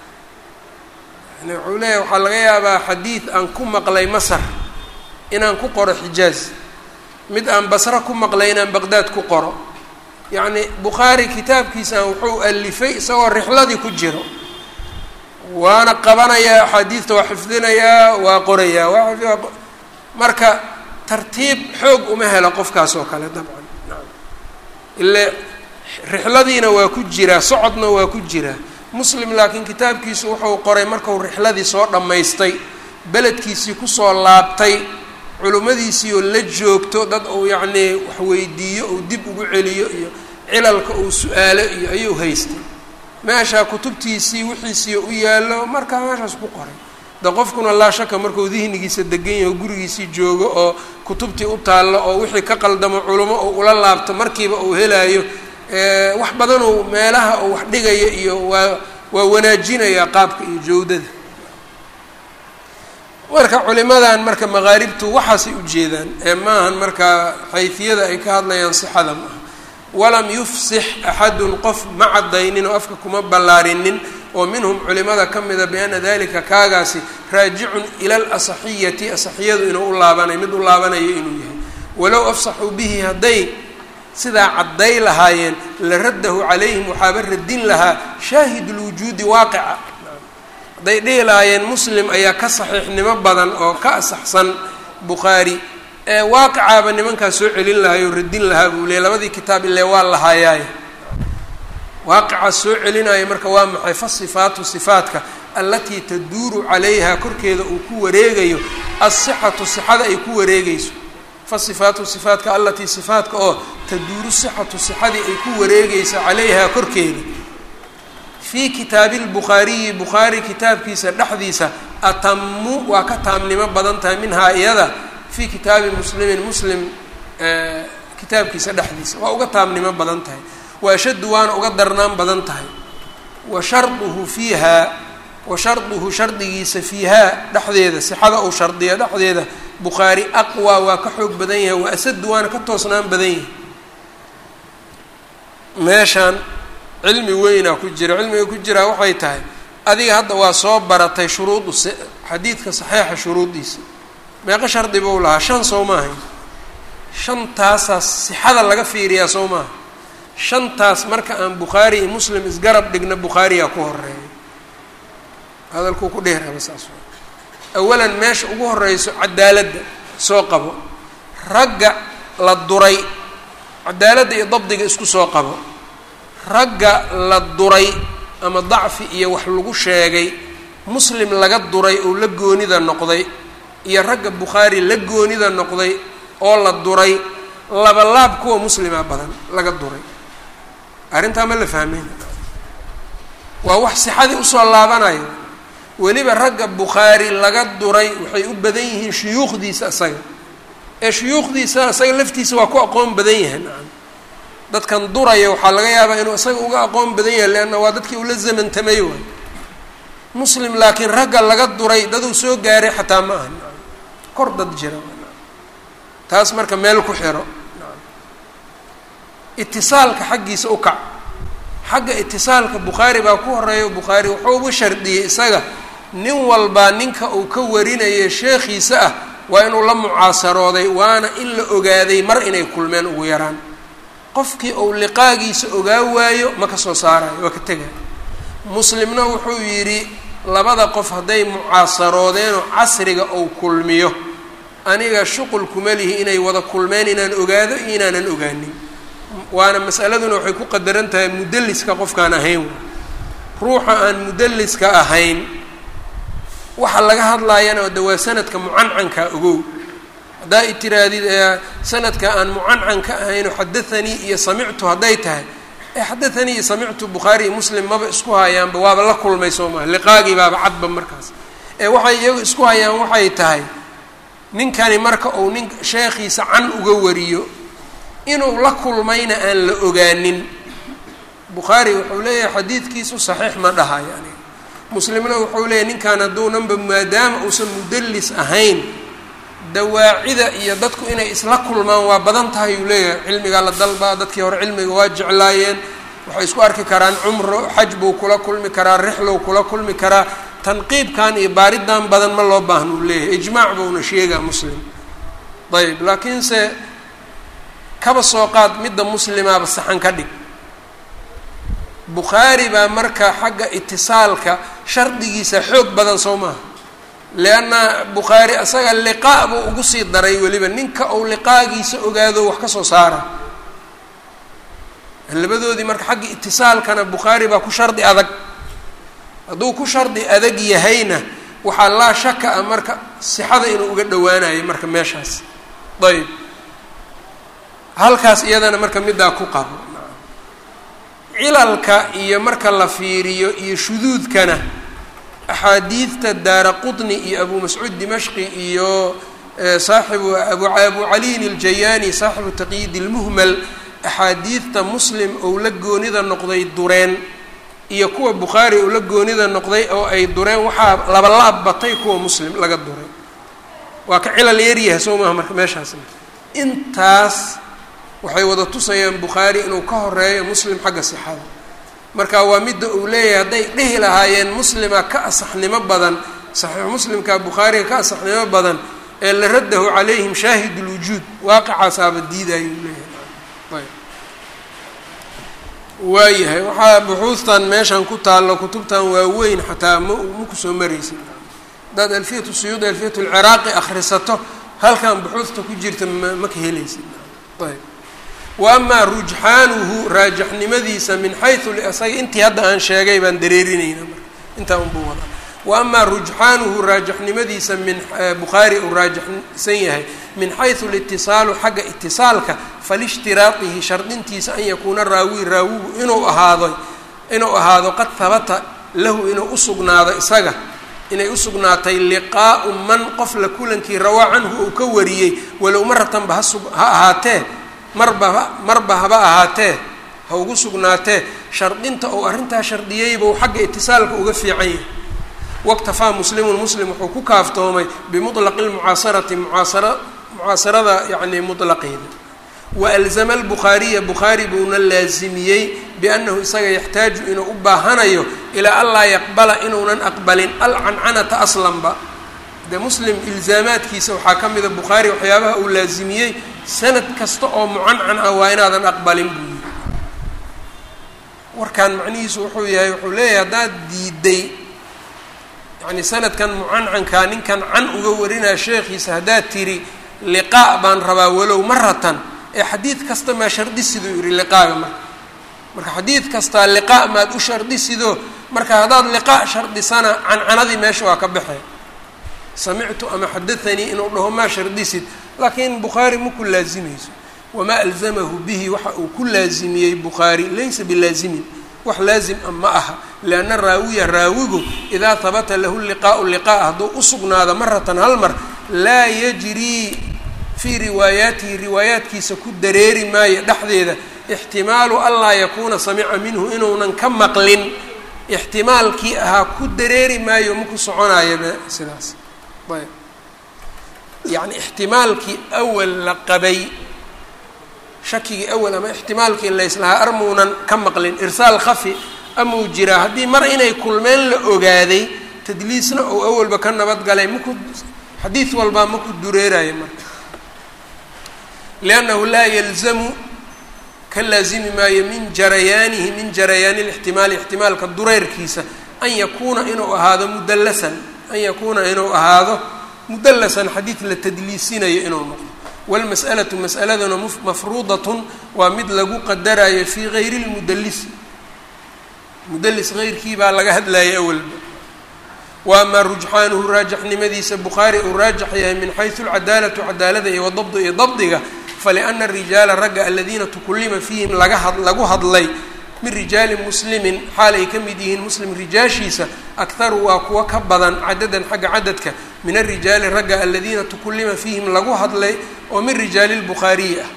yani wuxuu leeyahay waxaa laga yaabaa xadiid aan ku maqlay masar inaan ku qoro xijaaz, mid aan basra ku maqlay inaan baqdaad ku qoro. yacni bukhaari kitaabkiisaan wuxuu alifay isagoo rixladii ku jiro, waana qabanayaa axaadiidta waa xifdinayaa waa qorayaa waa marka tartiib xoog uma helo qofkaas oo kale dabcan ile rixladiina waa ku jiraa, socodna waa ku jiraa. muslim laakiin kitaabkiisu wuxuu qoray markuu rixladii soo dhammaystay, beledkiisii kusoo laabtay, culimmadiisii oo la joogto, dad uu yacnii wax weydiiyo uu dib ugu celiyo iyo cilalka uu su-aalo iyo ayuu haystay. meeshaa kutubtiisii wixiisii u yaallo markaa meeshaas ku qoray. de qofkuna laa shaka markuu dihnigiisa degan yaho gurigiisii joogo oo kutubtii u taallo oo wixii ka qaldamo culimo uu ula laabto markiiba uu helaayo, wax badanuu meelaha uu wax dhigayo iyo waa waa wanaajinayaa qaabka iyo jawdada. marka culimadan marka maqaaribtu waxaasay ujeedaan ee maahan markaa xayfiyada ay ka hadlayaan sixada maaha. walam yufsix axadun qof ma caddaynin oo afka kuma ballaarinin oo minhum culimada ka mida biana dalika kaagaasi raajicun ila alasaxiyati, asaxiyadu inuu u laabanayo mid u laabanayo inuu yahay. walow afsaxuu bihi hadday sidaa cadday lahaayeen la raddahu calayhim waxaaba radin lahaa shaahid lwujuudi waaqica. hadday dhihi lahaayeen muslim ayaa ka saxiixnimo badan oo ka asaxsan bukhaari, ee waaqicaaba nimankaas soo celin lahaay oo radin lahaa buu leey. labadii kitaab ile waa lahaayaay waaqicaa soo celinaya marka waa maxay? fa sifaatu sifaatka allatii taduuru calayha korkeeda uu ku wareegayo asixatu sixada ay ku wareegayso. fa sifaatu sifaatka allatii sifaatka oo taduuru sixatu sixadii ay ku wareegayso calayha korkeeda. fii kitaabi lbukhaariyi bukhaari kitaabkiisa dhexdiisa atamu waa ka taamnimo badan tahay minhaa iyada fii kitaabi muslimin muslim kitaabkiisa dhexdiisa waa uga taamnimo badan tahay. wa ashaddu waana uga darnaan badan tahay. wa sharduhu fiihaa wa sharduhu shardigiisa fiihaa dhexdeeda sixada uu shardiya dhexdeeda bukhaari aqwaa waa ka xoog badan yahay. wa asaddu waana ka toosnaan badan yahay. meeshaan cilmi weynaa ku jira. cilmiga ku jiraa waxay tahay adiga hadda waa soo baratay shuruudu xadiidka saxiixa shuruuddiisa. meeqa shardi buu lahaa? shan soo maahay. shantaasaa sixada laga fiiriyaa soo maaha. shantaas marka aan bukhaari iyo muslim isgarab dhigna bukhaariyaa ku horeeya. hadalkuu ku dheeraba saas awalan meesha ugu horeyso cadaaladda soo qabo, ragga la duray cadaaladda iyo dabdiga isku soo qabo. ragga la duray ama dacfi iyo wax lagu sheegay muslim laga duray oo la goonida noqday iyo ragga bukhaari la goonida noqday oo la duray laba laab kuwa muslima badan laga duray. arrintaa ma la fahmeyn? waa wax sixadii usoo laabanayo. weliba ragga bukhaari laga duray waxay u badan yihiin shuyuukhdiisa isaga, ee shuyuukhdiisa isaga laftiisa waa ku aqoon badan yahay. dadkan duraya waxaa laga yaabaa inuu isaga uga aqoon badan yahay, leanna waa dadkii ula zamantamay waay. muslim laakiin ragga laga duray daduu soo gaaray xataa ma aha, kor dad jira. taas marka meel ku xiro. itisaalka xaggiisa u kac. xagga itisaalka bukhaari baa ku horeeya. bukhaari wuxuu ugu shardiyey isaga nin walbaa ninka uu ka warinayo sheekhiisa ah waa inuu la mucaasarooday, waana in la ogaaday mar inay kulmeen ugu yaraan. qofkii uu liqaagiisa ogaa waayo ma ka soo saarayo, waa ka tegaya. muslimna wuxuu yidhi labada qof hadday mucaasaroodeenoo casriga uu kulmiyo, aniga shuqul kuma lihi inay wada kulmeen inaan ogaado iyo inaanan ogaanin. waana mas'aladuna waxay ku qadaran tahay mudalliska qofkaan ahayn. ruuxa aan mudalliska ahayn waxa laga hadlaayana de waa sanadka mucancanka ogow. haddaa i tiraadid sanadka aan mucancanka ahaynoo xadathanii iyo samictu hadday tahay, ee xadathanii iyo samictu bukhaari iyo muslim maba isku hayaanba, waaba la kulmay soo maha, liqaagii baaba cadba markaas. ee waxay iyagu isku hayaan waxay tahay ninkani marka uu nin sheekhiisa can uga wariyo inuu la kulmayna aan la ogaanin. bukhaari wuxuu leeyahay xadiidkiisu saxiix ma dhaha yani. muslimna wuxuu leeyahay ninkan hadduunanba maadaama uusan mudallis ahayn, dawaacida iyo dadku inay isla kulmaan waa badan tahay uu leeyahay. cilmigaa la dalbaa, dadkii hore cilmiga waa jeclaayeen, waxay isku arki karaan cumro, xaj buu kula kulmi karaa, rixlow kula kulmi karaa. tanqiibkan iyo baaridan badan ma loo baahno uu leeyahay ijmaac buuna sheegaa muslim ayb laakiinse kaba soo qaad midda muslimaaba saxan ka dhig bukhaari baa marka xagga itisaalka shardigiisa xoog badan soo maaha lianna bukhaari asaga liqaa buu ugu sii daray weliba ninka uu liqaagiisa ogaado wax ka soo saara labadoodii marka xagga itisaalkana bukhaari baa ku shardi adag hadduu ku shardi adag yahayna waxaa laa shaka ah marka sixada inuu uga dhowaanayo marka meeshaas ayb halkaas iyadana marka middaa ku qabo cilalka iyo marka la fiiriyo iyo shuduudkana axaadiidta daara qutni iyo abu mascuud dimashqi iyo saaxibu abu abu caliin aljayaani saaxibu taqyiid ilmuhmal axaadiidta muslim ou la goonida noqday dureen iyo kuwa bukhaari ou la goonida noqday oo ay dureen waxaa labalaab batay kuwa muslim laga duray waa ka cilal yaryahay soo maaha marka meeshaasna intaas waxay wada tusayaan bukhaari inuu ka horeeyo muslim xagga sixada marka waa midda uu leeyahay hadday dhihi lahaayeen muslima ka asaxnimo badan saxiix muslimka bukhaariga ka asaxnimo badan ee la raddahu calayhim shaahid lwujuud waaqicaasaaba diidayuu leeyahay waayahay waxaa buxuustan meeshan ku taallo kutubtan waaweyn xataa ma ma kusoo maraysid haddaad alfiyatu suyuud alfiyatu lciraaqi akhrisato halkan buxuusta ku jirta ma ma ka helaysid ayb wa amaa rujxaanuhu raajaxnimadiisa min xayu isaga intii hadda aan sheegay baan dareerinayna marka intaa unbuu wadaa wa amaa rujxaanuhu raajaxnimadiisa min bukhaari uu raajaxsan yahay min xayu litisaalu xagga itisaalka falishtiraaqihi shardintiisa an yakuuna raawi raawigu inuu ahaado inuu ahaado qad habata lahu inuu usugnaado isaga inay usugnaatay liqaa'u man qof la kulankii rawaa canhu uu ka wariyey walow maratanba ha sug ha ahaatee marba marba haba ahaatee ha ugu sugnaatee shardinta ou arrintaa shardiyeyba xagga itisaalka uga fiican yahay waktafaa muslimun muslim wuxuu ku kaaftoomay bimuطlaqi lmucaasarati mucaasara mucaasarada yacni muطlaqeeda waalzama albukhaariya bukhaari buuna laazimiyey biannahu isaga yaxtaaju inuu u baahanayo ilaa an laa yaqbala inuunan aqbalin alcancanata aslanba de muslim ilzaamaadkiisa waxaa ka mida bukhaari waxyaabaha uu laazimiyey sanad kasta oo mucancan ah waa inaadan aqbalin buu yiri warkan macnihiisu wuxuu yahay wuxuu leeyahay haddaad diiday yani sanadkan mucancankaa ninkan can uga warinaya sheekhiisa haddaad tiri liqaa baan rabaa walow maratan ee xadiid kasta maa shardi siduu yihi liqaaga marka marka xadiid kastaa liqaa maad u shardi sido marka haddaad liqaa shardisana cancanadii meesha waa ka baxay samictu ama xadathanii inuu dhaho maa shardisid laakiin bukhaari ma ku laazimayso wamaa alzamahu bihi waxa uu ku laazimiyey bukhaari laysa bilaazimin wax laazim a ma aha lianna raawiya raawigu idaa habata lahu liqaau liqaa hadduu usugnaado maratan hal mar laa yajrii fii riwaayaatihi riwaayaatkiisa ku dareeri maayo dhexdeeda ixtimaalu anlaa yakuuna samica minhu inuunan ka maqlin ixtimaalkii ahaa ku dareeri maayo maku soconayaba sidaas ayb yacni ixtimaalkii awal la qabay shakigii awal ama ixtimaalkii layslahaa armuunan ka maqlin irsaal khafi amau jiraa haddii mar inay kulmeen la ogaaday tadliisna ou awalba ka nabadgalay maku xadiid walbaa maku dureerayo marka liannahu laa yalzamu ka laazimi maayo min jarayaanihi min jarayaani lixtimaali ixtimaalka dureyrkiisa an yakuuna inuu ahaado mudallasan an yakuuna inuu ahaado mudallasan xadiid la tadliisinayo inuu noqdo walmas'alatu mas'aladuna mafruudatun waa mid lagu qadarayo fii gayri lmudallisi mudallis hayrkii baa laga hadlayay awalba wa amaa rujxaanuhu raajaxnimadiisa bukhaari uu raajax yahay min xaysu alcadaalatu cadaalada iyo wadabdu iyo dabdiga faliana arijaala ragga aladiina tukullima fiihim laga had lagu hadlay min rijaali muslimin xaal ay ka mid yihiin muslim rijaashiisa akharu waa kuwa ka badan cadadan xagga cadadka min arijaali ragga aladiina tukullima fiihim lagu hadlay oo min rijaali lbukhaariyi ah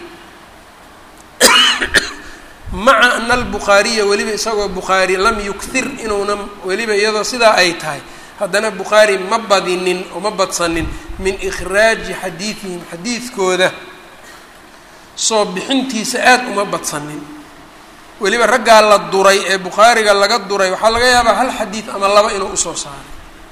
maca ana albukhaariya weliba isagoo bukhaari lam yukthir inuuna weliba iyadoo sidaa ay tahay haddana bukhaari ma badinin oo ma badsanin min ikhraaji xadiidihim xadiidkooda soo bixintiisa aada uma badsanin weliba raggaa la duray ee bukhaariga laga duray waxaa laga yaabaa hal xadiid ama laba inuu usoo saaray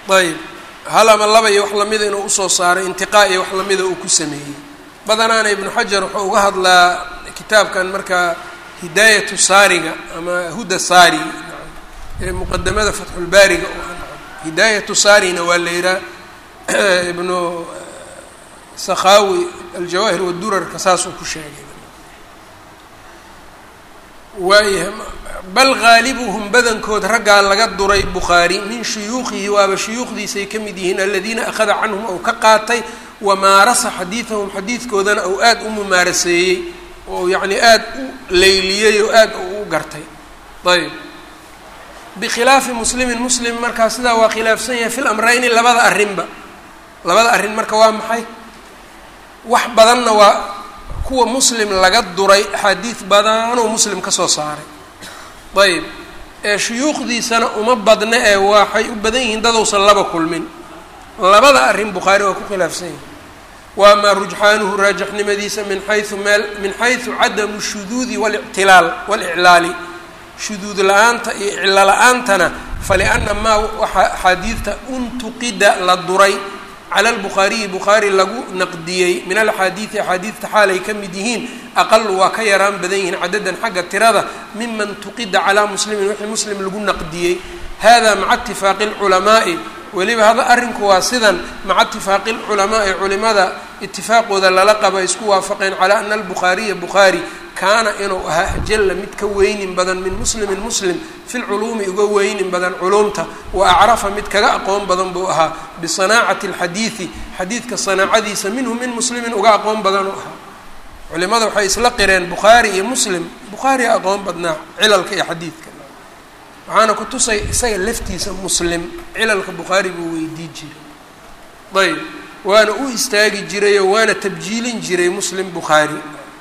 ayb hal ama laba iyo wax lamida inuu usoo saaray intiqaa iyo wax lamida uu ku sameeyey badanaana ibnu xajar wuxuu uga hadlaa kitaabkan marka hidaayatu saariga ama huda saari muqadamada fatxulbaariga hidaayatu saarina waa la yihaa ibnu sakhaawi aljawaahir wadurarka saasuu ku sheegay waayahay bal gaalibuhum badankood raggaa laga duray bukhaari min shuyuukihi waaba shuyuukhdiisay ka mid yihiin aladiina akhada canhum ou ka qaatay wamaarasa xadiidahum xadiidkoodana ou aada u mumaaraseeyey oo yacni aada u leyliyey oo aada u gartay ayb bikhilaafi muslimin muslim markaa sidaa waa khilaafsan yahay fil amrayni labada arrinba labada arrin marka waa maxay wax badanna waa kuwa muslim laga duray axaadiid badanoo muslim ka soo saaray ayb ee shuyuukhdiisana uma badna ee waxay u badan yihiin dadousan laba kulmin labada arrin bukhaari waa ku khilaafsan yahay wa amaa rujxaanuhu raajixnimadiisa min xayu meel min xaysu cadamu shuduudi walictilaal waliclaali shuduud la-aanta iyo iclo la-aantana falianna maa waxaa axaadiidta untuqida la duray cala albukhaariyi bukhaari lagu naqdiyey min alaxaadiidi axaadiidta xaalay ka mid yihiin aqalu waa ka yaraan badan yihiin cadadan xagga tirada miman tuqida calaa muslimin wixii muslim lagu naqdiyey hada maca itifaaqi lculamaa'i weliba hada arrinku waa sidan maca itifaaqi lculamaa'i culimada itifaaqooda lala qaba isku waafaqeen calaa ana albukhaariya bukhaari kaana inuu ahaa ajalla mid ka weynin badan min muslimin muslim fi lculuumi uga weynin badan culuumta wa acrafa mid kaga aqoon badan buu ahaa bisanaacati alxadiidi xadiidka sanaacadiisa minhu min muslimin uga aqoon badan u ahaa culimada waxay isla qireen bukhaari iyo muslim bukhaari aqoon badnaa cilalka iyo xadiidka waxaana ku tusay isaga laftiisa muslim cilalka bukhaari buu weydii jiray ayb waana u istaagi jirayoo waana tabjiilin jiray muslim bukhaari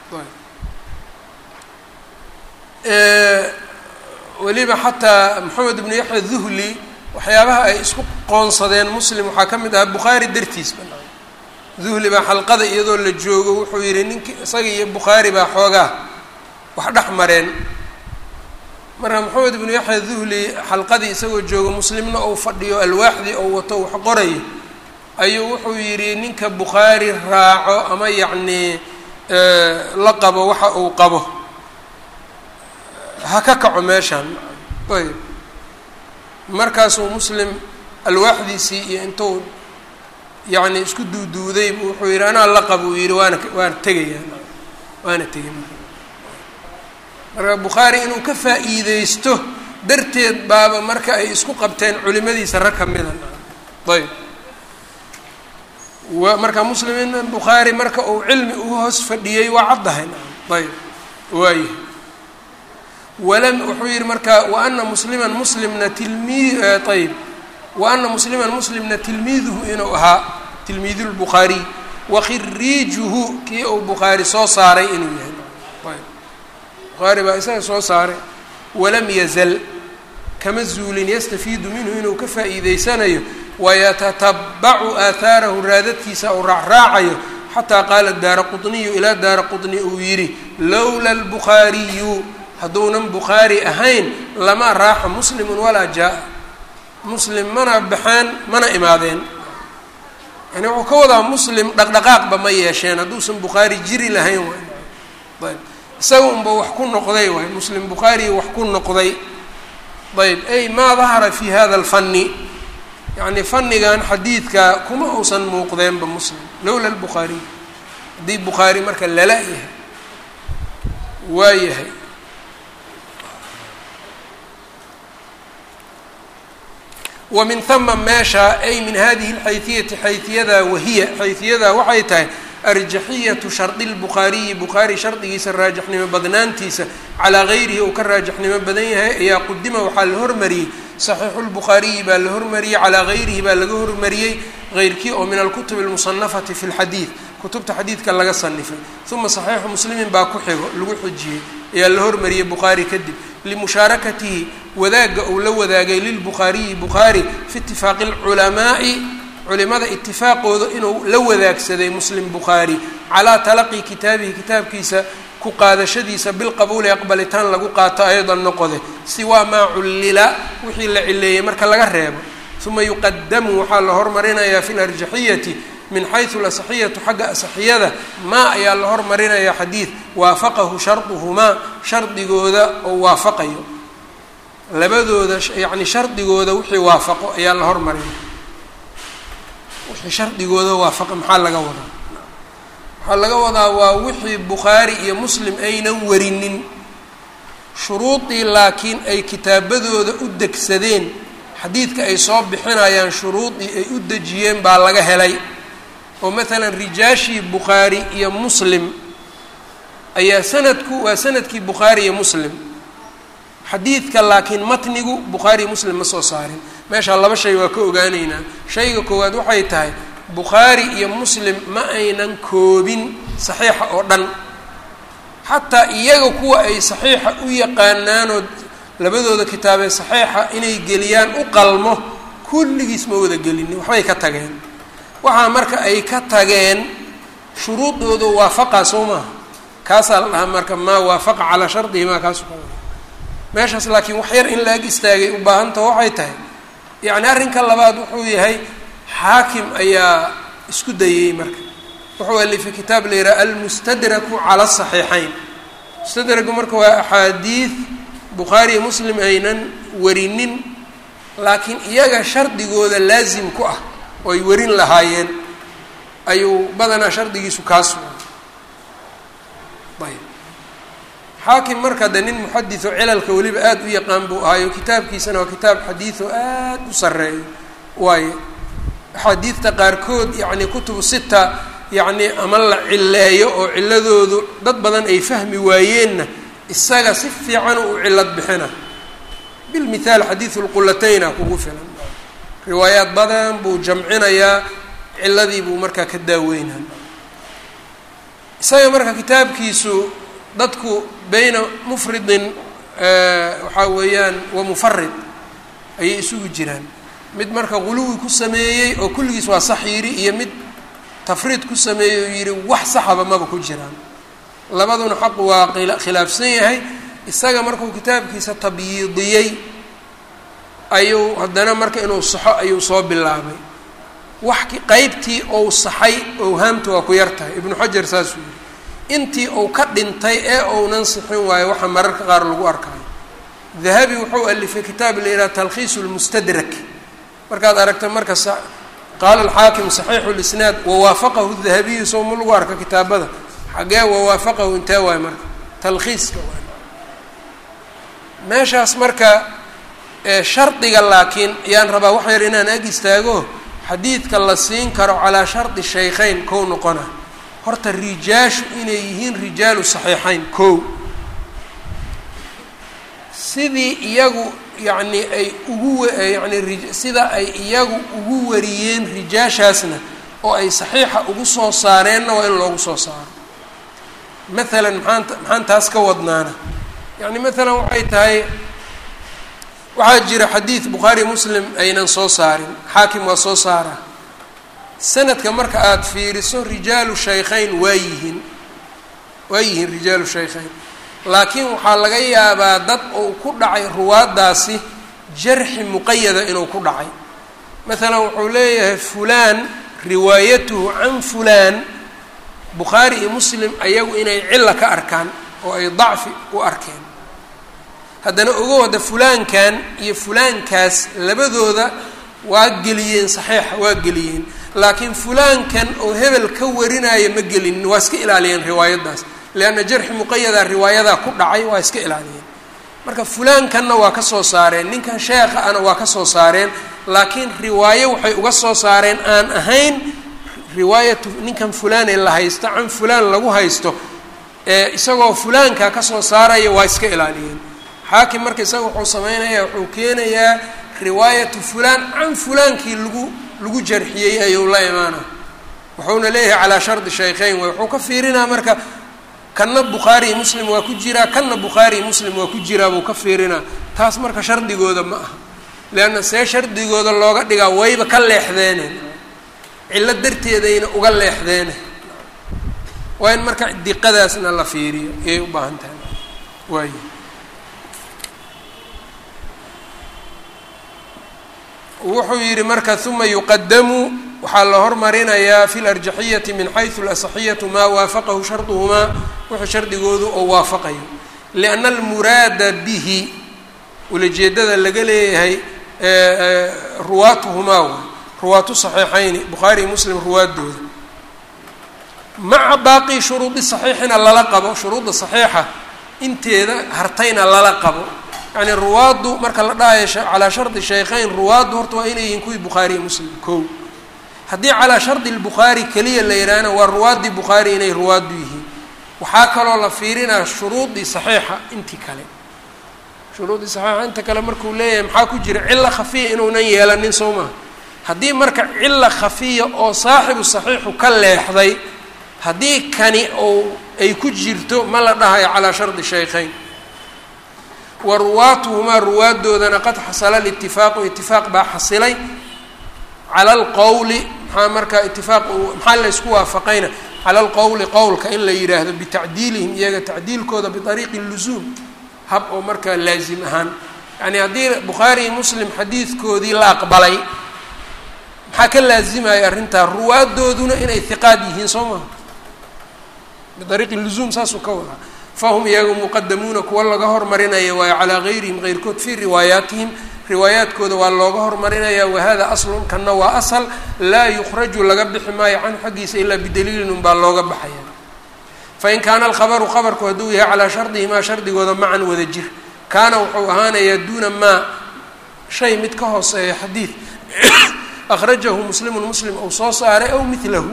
weliba xataa maxamed ibnu yaxya duhli waxyaabaha ay isku qoonsadeen muslim waxaa ka mid ahaa bukhaari dartiis banaan duhli baa xalqada iyadoo la joogo wuxuu yihi ninkii isaga iyo bukhaari baa xoogaa wax dhex mareen marka maxamed ibnu yaxya duhli xalqadii isagoo joogo muslimna ou fadhiyo alwaaxdii ou wato wax qorayo ayuu wuxuu yidhi ninka bukhaari raaco ama yacnii la qabo waxa uu qabo ha ka kaco meeshaan ayb markaasuu muslim alwaaxdiisii iyo intuu yacni isku duuduuday wuxuu yidhi anaa la qabo uu yidhi waana waana tegayaa waana tegay marka bukhaari inuu ka faa'iideysto darteed baaba marka ay isku qabteen culimadiisa rag ka mida ayb wa marka muslimin bukhaari marka uu cilmi u hoos fadhiyey waa caddahay ayb waayahay walam wuxuu yihi marka waana musliman muslimna tilmii ayb waana musliman muslimna tilmiiduhu inuu ahaa tilmiidu lbukhaariy wakhiriijuhu kii uu bukhaari soo saaray inuu yahay ayb bukhaari baa isaga soo saaray walam yazal kama zuulin yastafiidu minhu inuu ka faa'iideysanayo wayatatabacu aahaarahu raadadkiisa uu raacraacayo xataa qaala daara quطniyu ilaa daara quطni uu yidhi lowla albukhaariyu hadduunan bukhaari ahayn lama raaxa muslimun walaa jaa muslim mana baxeen mana imaadeen yani wuxuu ka wadaa muslim dhaqdhaqaaqba ma yeesheen hadduusan bukhaari jiri lahayn waay ayb isaga unba wax ku noqday waay muslim bukhaari wax ku noqday ayb ay maa dahara fi hada alfanni yacni fannigan xadiidka kuma uusan muuqdeenba muslim lowla albukhaariy haddii bukhaari marka lala yahay waa yahay wa min hama meesha ay min hadihi alxaytiyati xaytiyadaa wahiya xaytiyadaa waxay tahay arjaxiyatu shardi lbukhaariyi bukhaari shardigiisa raajixnimo badnaantiisa calaa gayrihi uu ka raajixnimo badan yahay ayaa qudima waxaa la hormariyey saxiixu lbukhaariyi baa la hormariyey calaa gayrihi baa laga hormariyey heyrkii oo min alkutub almusanafati fi lxadiid kutubta xadiidka laga sanifay uma saxiixu muslimin baa ku xigo lagu xujiyey ayaa la hormariyey bukhaari kadib limushaarakatihi wadaagga uu la wadaagay lilbukhaariyi bukhaari fi itifaaqi lculamaa'i culimada itifaaqooda inuu la wadaagsaday muslim bukhaari calaa talaqi kitaabihi kitaabkiisa ku qaadashadiisa bilqabuuli aqbalitaan lagu qaato aydan noqode siwaa maa cullila wixii la cileeyey marka laga reebo uma yuqadamu waxaa la hormarinayaa fi larjaxiyati min xaysu lasaxiyatu xagga asaxiyada maa ayaa la hormarinayaa xadiid waafaqahu sharduhumaa shardigooda oo waafaqayo labadooda yacni shardigooda wixii waafaqo ayaa la hormarinaya wixii shardigooda waafaqa maxaa laga wadaa waxaa laga wadaa waa wixii bukhaari iyo muslim aynan warinin shuruudii laakiin ay kitaabadooda u degsadeen xadiidka ay soo bixinayaan shuruudii ay u dejiyeen baa laga helay oo maalan rijaashii bukhaari iyo muslim ayaa sanadku waa sanadkii bukhaari iyo muslim xadiidka laakiin matnigu bukhaari iyo muslim ma soo saarin meeshaa laba shay waa ka ogaaneynaa shayga koowaad waxay tahay bukhaari iyo muslim ma aynan koobin saxiixa oo dhan xataa iyaga kuwa ay saxiixa u yaqaanaanoo labadooda kitaabee saxiixa inay geliyaan u qalmo kulligiis ma wada gelinin waxbay ka tageen waxaa marka ay ka tageen shuruudooda waafaqaa soo maaha kaasaa la dhahaa marka maa waafaqa calaa shardihi maa kaasu ka wada meeshaas laakiin wax yar in la ag istaagay u baahantaho waxay tahay yacni arrinka labaad wuxuu yahay xaakim ayaa isku dayey marka wuxuu alifay kitaab la yidhaha almustadraku cala asaxiixayn mustadraku marka waa axaadiid bukhaari iyo muslim aynan warinin laakiin iyaga shardigooda laasim ku ah oo ay warin lahaayeen ayuu badanaa shardigiisu kaas ayb xaakim marka de nin muxadis oo cilalka weliba aada u yaqaan buu ahaayo kitaabkiisana waa kitaab xadiido aada u sarreeyo waayo axaadiidta qaarkood yacni kutubu sita yacni ama la cileeyo oo ciladoodu dad badan ay fahmi waayeenna isaga si fiican u cilad bixina bilmithaal xadiidu lqulatayna kugu filan riwaayaad badan buu jamcinayaa ciladii buu markaa ka daaweynaa isaga marka kitaabkiisu dadku bayna mufridin waxaa weeyaan wa mufarid ayay isugu jiraan mid marka guluwi ku sameeyey oo kulligiis waa sax yidhi iyo mid tafriid ku sameeyey oo yidhi wax saxaba maba ku jiraan labaduna xaq waa khilaafsan yahay isaga markuu kitaabkiisa tabyiidiyey ayuu haddana marka inuu saxo ayuu soo bilaabay wax qeybtii ou saxay owhaamta waa ku yar tahay ibnu xajar saasuu yidhi intii uu ka dhintay ee ounan sixin waayo waxaa mararka qaar lagu arkaayo dahabi wuxuu alifay kitaab la yidhaha talkhiisu lmustadrak markaad aragta marka qaala alxaakim saxiixu lisnaad wawaafaqahu dahabiyu soo ma lagu arka kitaabada xagee wawaafaqahu intee waayo marka talkhiiska waay meeshaas marka shardiga laakiin ayaan rabaa wax yar inaan ag istaago xadiidka la siin karo calaa shardi shaykhayn kow noqona horta rijaashu inay yihiin rijaalu saxiixayn kow sidii iyagu yacni ay ugu yani sida ay iyagu ugu wariyeen rijaashaasna oo ay saxiixa ugu soo saareenna waa in loogu soo saaro maalan maxaan maxaan taas ka wadnaana yacni maalan waxay tahay waxaa jira xadiid bukhaari muslim aynan soo saarin xaakim waa soo saara sanadka marka aada fiiriso rijaalu shaykhayn waa yihiin waa yihiin rijaalu shaykhayn laakiin waxaa laga yaabaa dad uu ku dhacay ruwaaddaasi jarxi muqayada inuu ku dhacay maalan wuxuu leeyahay fulaan riwaayatuhu can fulaan bukhaari iyo muslim ayagu inay cilla ka arkaan oo ay dacfi u arkeen haddana ogow hadda fulaankan iyo fulaankaas labadooda waa geliyeen saxiixa waa geliyeen laakiin fulaankan oo hebel ka warinaya ma gelinin waa iska ilaaliyeen riwaayaddaas leanna jarxi muqayada riwaayadaa ku dhacay waa iska ilaaliyeen marka fulaankanna waa ka soo saareen ninkan sheekha ana waa ka soo saareen laakiin riwaayo waxay uga soo saareen aan ahayn riwaayatu ninkan fulaanee la haysto can fulaan lagu haysto ee isagoo fulaankaa ka soo saaraya waa iska ilaaliyeen xaakim marka isaga wuxuu samaynayaa wuxuu keenayaa riwaayatu fulaan can fulaankii lagu lagu jarxiyey ayuu la imaana wuxuuna leeyahay calaa shardi shaykhayn way wuxuu ka fiirinaa marka kanna bukhaari iyo muslim waa ku jiraa kanna bukhaari iyo muslim waa ku jiraa buu ka fiirinaa taas marka shardigooda ma aha leanna see shardigooda looga dhigaa wayba ka leexdeene cillo darteedayna uga leexdeene waa in marka diqadaasna la fiiriyo ayay u baahan tahay waayo wuxuu yihi marka uma yuqadamu waxaa la hormarinayaa fi larjaxiyati min xayثu اlaصxiyatu maa waafaqahu sharduhumaa wuxuu shardigoodu oo waafaqayo liأnna almuraada bihi ulajeedada laga leeyahay ruwaatuhumaa wa ruwaatu صaxiixayni bukhaari muslim ruwaadooda maca baaqi shuruudi صaxiixina lala qabo shuruudda صaxiixa inteeda hartayna lala qabo yani ruwaaddu marka la dhahayo calaa shardi shaykhayn ruwaaddu horta waa inay yihiin kuwii bukhaari muslim ko haddii calaa shardi lbukhaari keliya la yidhaahna waa ruwaaddii bukhaari inay ruwaaddu yihiin waxaa kaloo la fiirinaa shuruudii saxiixa intii kale shuruudii saxiixa inta kale markuu leeyahay maxaa ku jira cilla khafiya inuunan yeelanin soo maha haddii marka cilla khafiya oo saaxibu saxiixu ka leexday haddii kani oo ay ku jirto ma la dhahayo calaa shardi shaykhayn wa ruwaatuhumaa ruwaaddoodana qad xasala litifaaqu itifaaq baa xasilay cala alqowli maxaa markaa itifaaq maxaa laysku waafaqayna cala alqowli qowlka in la yidhaahdo bitacdiilihim iyaga tacdiilkooda biariiqi lusuum hab oo markaa laazim ahaan yani haddii bukhaari muslim xadiidkoodii la aqbalay maxaa ka laazimaya arrintaa ruwaaddooduna inay hiqaad yihiin soo maha biariiqi lusuum saasuu ka wadaa fahum iyaga muqadamuuna kuwa laga hormarinaya waayo calaa gayrihim keyrkood fii riwaayaatihim riwaayaadkooda waa looga hormarinaya wahada aslun kana waa asal laa yukhraju laga bixi maayo canhu xaggiisa ilaa bidaliilin unbaa looga baxaya fain kaana alkhabaru khabarku hadduu yahay calaa shardihimaa shardigooda macan wada jir kaana wuxuu ahaanayaa duuna maa shay mid ka hooseeya xadiid akhrajahu muslimun muslim ou soo saaray aw milahu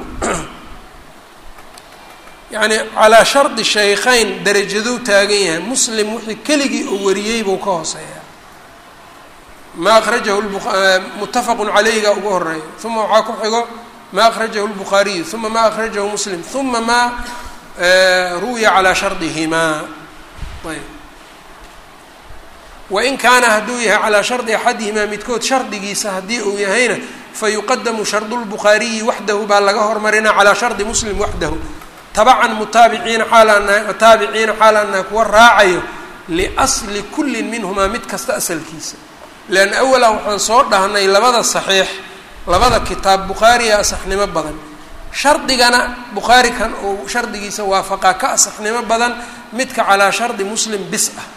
yani calaa shardi shaykhayn darajadou taagan yahay muslim wixii keligii oo wariyey buu ka hooseeya ma akrajahu mutafaqu calayga ugu horeeya uma waxaa ku xigo ma akrajahu lbukhaariyu uma ma akrajahu muslim uma ma ruwiya calaa shardihimaa ayb wain kaana hadduu yahay calaa shardi axadihimaa midkood shardigiisa haddii uu yahayna fayuqadamu shardu lbukhaariyi waxdahu baa laga hormarina calaa shardi muslim waxdahu tabacan mutaabiciina xaalaana taabiciina xaalaana kuwa raacayo liasli kullin minhumaa mid kasta asalkiisa leanna awalan waxaan soo dhahnay labada saxiix labada kitaab bukhaariya asaxnimo badan shardigana bukhaari kan uu shardigiisa waafaqaa ka asaxnimo badan midka calaa shardi muslim bis ah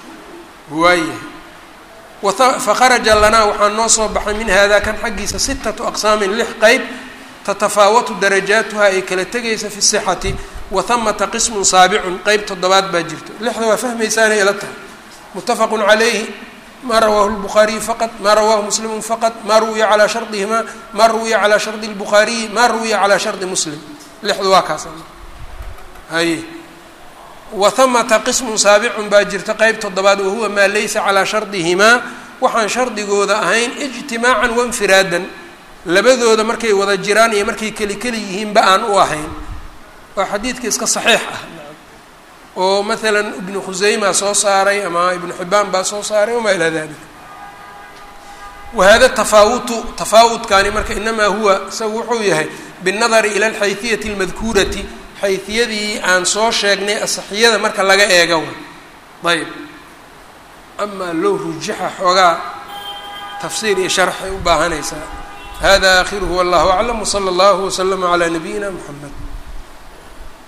waayahay fakharaja lanaa waxaa noo soo baxay min hada kan xaggiisa sitatu aqsaamin lix qeyb tatafaawatu darajaatuha ay kala tegaysa fi sixati wa hamata qismun saabicun qeyb toddobaad baa jirto lixda waa fahmaysaanay ila tahay muttafaqun calayhi ma rawaahu lbukhaariyu faqad ma rawaahu muslimu faqad ma ruwiya calaa shardihimaa ma ruwiya calaa shardi lbukhaariyi ma ruwiya calaa shardi muslim lixdu waa kaas haye wa hamata qismun saabicun baa jirta qeyb toddobaad wahuwa maa laysa calaa shardihimaa waxaan shardigooda ahayn ijtimaacan wainfiraadan labadooda markay wada jiraan iyo markay keli keli yihiinba aan u ahayn waa xadiidka iska saxiix ah oo maalan ibnu khusayma soo saaray ama ibnu xibbaan baa soo saaray wamaa ilaa dalik wahada tafaawutu tafaawudkaani marka inamaa huwa isagu wuxuu yahay binnadari ila alxayhiyati almadkuurati xayhiyadii aan soo sheegnay asaxiyada marka laga eega wa ayb amaa low rujixa xoogaa tafsiir iyo sharx ay u baahanaysaa hada akhiruhu wallahu aclam wsala allahu waslama calaa nabiyina mxamed